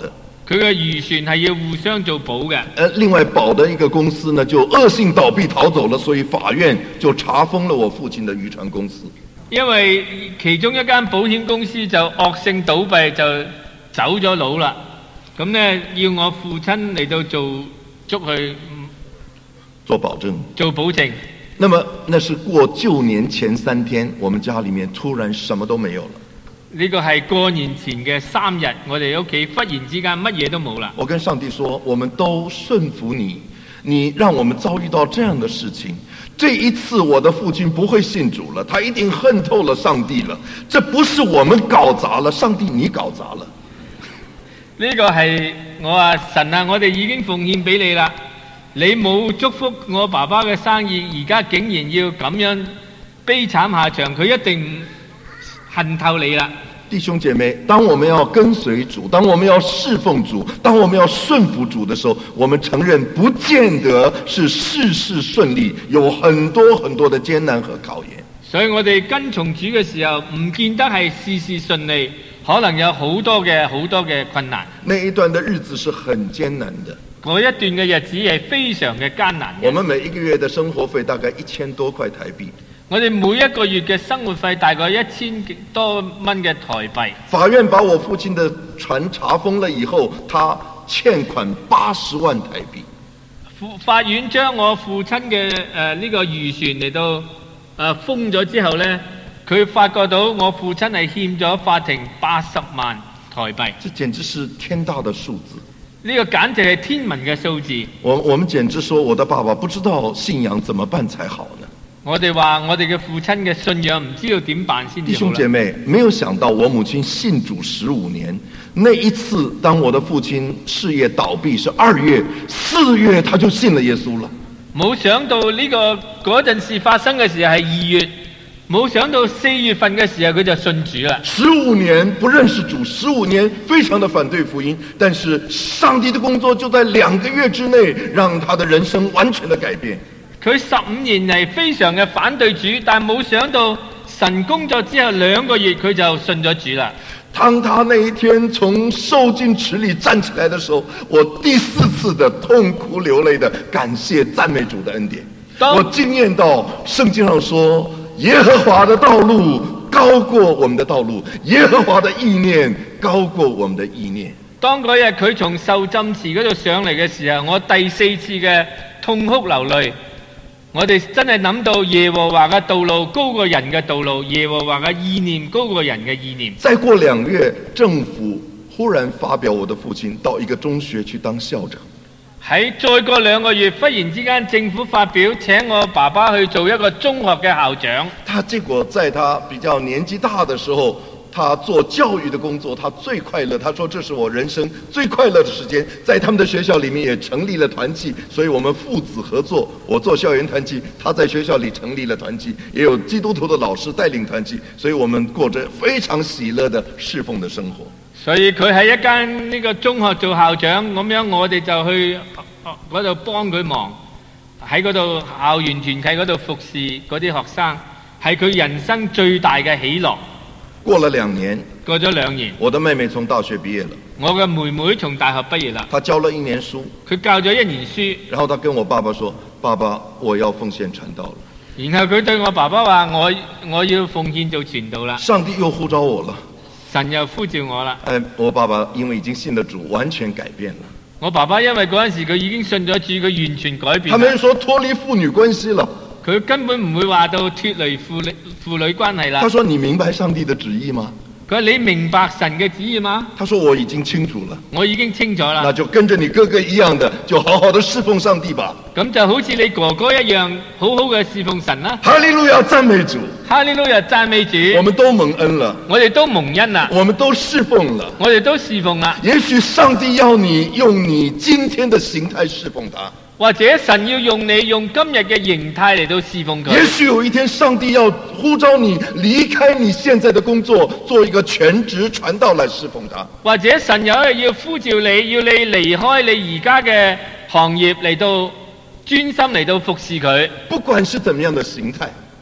佢嘅漁船係要互相做保嘅。 另外保的一個公司呢，就惡性倒閉逃走了，所以法院就查封了我父親的漁船公司。 因為其中一間保險公司就惡性倒閉，就走咗佬啦。咁呢，要我父親嚟到捉佢做保證， 做保證。 那麼那是過舊年前3天，我們家裏面突然什麼都沒有了。 呢個係過年前嘅3日，我哋屋企忽然之間乜嘢都冇啦。 我跟上帝說，我們都順服你，你讓我們遭遇到這樣的事情。這一次我的父親不會信主了，他一定恨透了上帝了。這不是我們搞砸了，上帝你搞砸了。 呢個係我話神啊，我哋已經奉獻俾你啦，你冇祝福我爸爸嘅生意，而家竟然要咁樣悲慘下場，佢一定恨透你啦。 弟兄姐妹，當我們要跟隨主，當我們要侍奉主，當我們要順服主的時候，我們承認不見得是事事順利，有很多很多的艱難和考驗。 所以我哋跟從主嘅時候，唔見得係事事順利，可能有好多嘅困難。 那一段的日子是很艱難的， 嗰一段嘅日子係非常嘅艱難嘅。 我們每一個月的生活費大概1000多塊台幣。 我哋每一個月嘅生活費大概1000多蚊嘅台幣。 法院把我父親的船查封了以後，他欠款80萬台幣。 法院將我父親嘅呢個漁船嚟到封咗之後呢，佢發覺到我父親係欠咗法庭80萬台幣。 這簡直是天大的數字。 呢個簡直係天文嘅數字。 我們簡直說，我的爸爸不知道信仰怎麼辦才好呢。 我哋話我哋嘅父親嘅信仰唔知道點辦先至好。弟兄姐妹，沒有想到我母親信主15年，那一次當我的父親事業倒閉是2月，4月他就信了耶穌了。 冇想到嗰陣事發生嘅時候係2月，冇想到4月份嘅時候佢就信主啦。 15年不認識主，15年非常的反對福音，但是上帝的工作就在2個月之內，讓他的人生完全的改變。 佢15年嚟非常嘅反對主，但冇想到神工作之後2個月佢就信咗主啦。 當他那一天從受盡池裏站起來的時候，我第4次的痛哭流淚的感謝讚美主的恩典。我經驗到聖經上說，耶和華的道路高過我們的道路，耶和華的意念高過我們的意念。 當嗰日佢從受浸池嗰度上嚟嘅時候，我第4次嘅痛哭流淚。我哋真係諗到耶和華嘅道路高過人嘅道路，耶和華嘅意念高過人嘅意念。 再過2月，政府忽然發表我的父親到一個中學去當校長。 再過2個月，忽然之間政府發表請我爸爸去做一個中學嘅校長。 他結果在他比較年紀大的時候，他做教育的工作，他最快樂。他說這是我人生最快樂的時間。在他們的學校裏面也成立了團契，所以我們父子合作。我做校園團契，他在學校裏成立了團契，也有基督徒的老師帶領團契，所以我們過着非常喜樂的侍奉的生活。 所以佢喺一間呢個中學做校長，咁樣我哋就去嗰度幫佢忙，喺嗰度校園團契嗰度服侍嗰啲學生，係佢人生最大嘅喜樂。 過了2年， 過咗2年， 我的妹妹從大學畢業了。 我嘅妹妹從大學畢業啦。 她教了1年書， 佢教咗1年書。 然後她跟我爸爸說：爸爸，我要奉獻傳道了。 然後佢對我爸爸話：我要奉獻做傳道啦。 上帝又呼召我了， 神又呼召我啦。 我爸爸因為已經信了主，完全改變了。 我爸爸因為嗰陣時佢已經信咗主，佢完全改變。 他沒說脫離父女關係了。 佢根本唔會話到脫離父女關係啦。 他說：你明白上帝的旨意嗎？ 佢話：你明白神嘅旨意嗎？ 他說：我已經清楚了。 我已經清楚啦。 那就跟着你哥哥一樣的，就好好的侍奉上帝吧。 咁就好似你哥哥一樣，好好嘅侍奉神啦。 哈利路亞，讚美主！ 哈利路亞，讚美主！ 我們都蒙恩了， 我哋都蒙恩啦， 我們都侍奉了， 我哋都侍奉啦。 也許上帝要你用你今天的形態侍奉他。 或者神要用你用今日嘅形態嚟到侍奉佢。 也許有一天上帝要呼召你離開你現在的工作，做一個全職傳道來侍奉他。 或者神有一日要呼召你，要你離開你而家嘅行業嚟到專心嚟到服侍佢。 不管是怎麼樣的形態，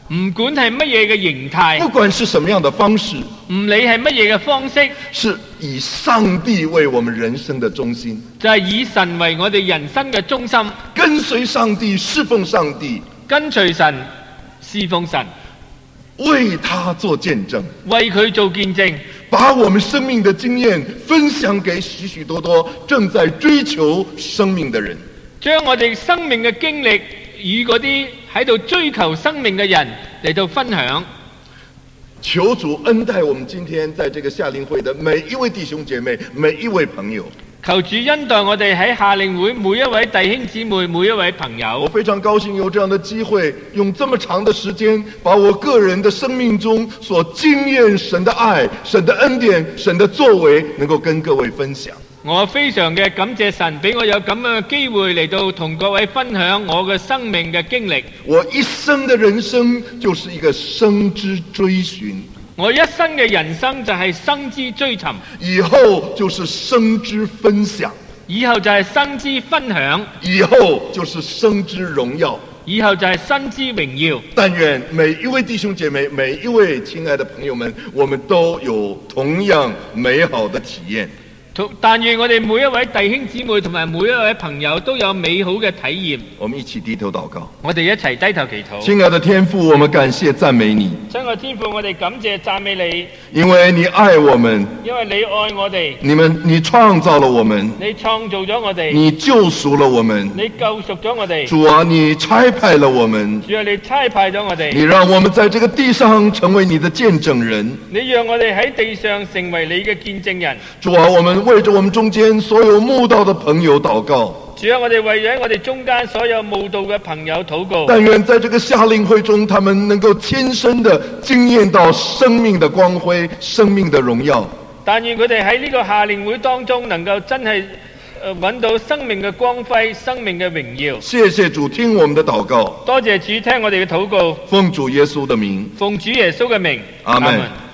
唔管係乜嘢嘅形態， 不管是什麼樣的方式， 唔理係乜嘢嘅方式， 是以上帝為我們人生的中心， 就係以神為我哋人生嘅中心， 跟隨上帝，侍奉上帝， 跟隨神，侍奉神， 為他做見證， 為佢做見證， 把我們生命的經驗分享給許許多多正在追求生命的人， 將我哋生命嘅經歷與嗰啲喺度追求生命嘅人嚟到分享。 求主恩待我們今天在這個夏令會的每一位弟兄姐妹，每一位朋友。 求主恩待我哋喺夏令會每一位弟兄姊妹，每一位朋友。 我非常高興有這樣的機會，用這麼長的時間，把我個人的生命中所經驗神的愛、神的恩典、神的作為，能夠跟各位分享。 我非常嘅感謝神俾我有咁樣嘅機會嚟到同各位分享我嘅生命嘅經歷。 我一生的人生就是一個生之追尋， 我一生嘅人生就係生之追尋， 以後就是生之分享， 以後就係生之分享， 以後就是生之榮耀， 以後就係生之榮耀。 但願每一位弟兄姐妹，每一位親愛的朋友們，我們都有同樣美好的體驗。 但願我哋每一位弟兄姊妹同埋每一位朋友都有美好嘅體驗。 我們一起低頭禱告。 我哋一齊低頭祈禱。 親愛的天父，我們感謝讚美你。 親愛的天父，我哋感謝讚美你， 因為你愛我們， 因為你愛我哋。 你創造了我們， 你創造咗我哋， 你救贖了我們， 你救贖咗我哋。 主啊，你差派了我們， 主啊，你差派咗我哋， 你讓我們在這個地上成為你的見證人。 你讓我哋喺地上成為你嘅見證人。 主啊，我們為着我們中間所有慕道的朋友禱告。 主啊，我哋為咗我哋中間所有慕道嘅朋友禱告。 但願在這個夏令會中，他們能夠親身的經驗到生命的光輝、生命的榮耀。 但願佢哋喺呢個夏令會當中，能夠真係揾到生命嘅光輝、生命嘅榮耀。 謝謝主，聽我們的禱告。 多謝主，聽我哋嘅禱告。 奉主耶穌的名。 奉主耶穌嘅名。 阿們。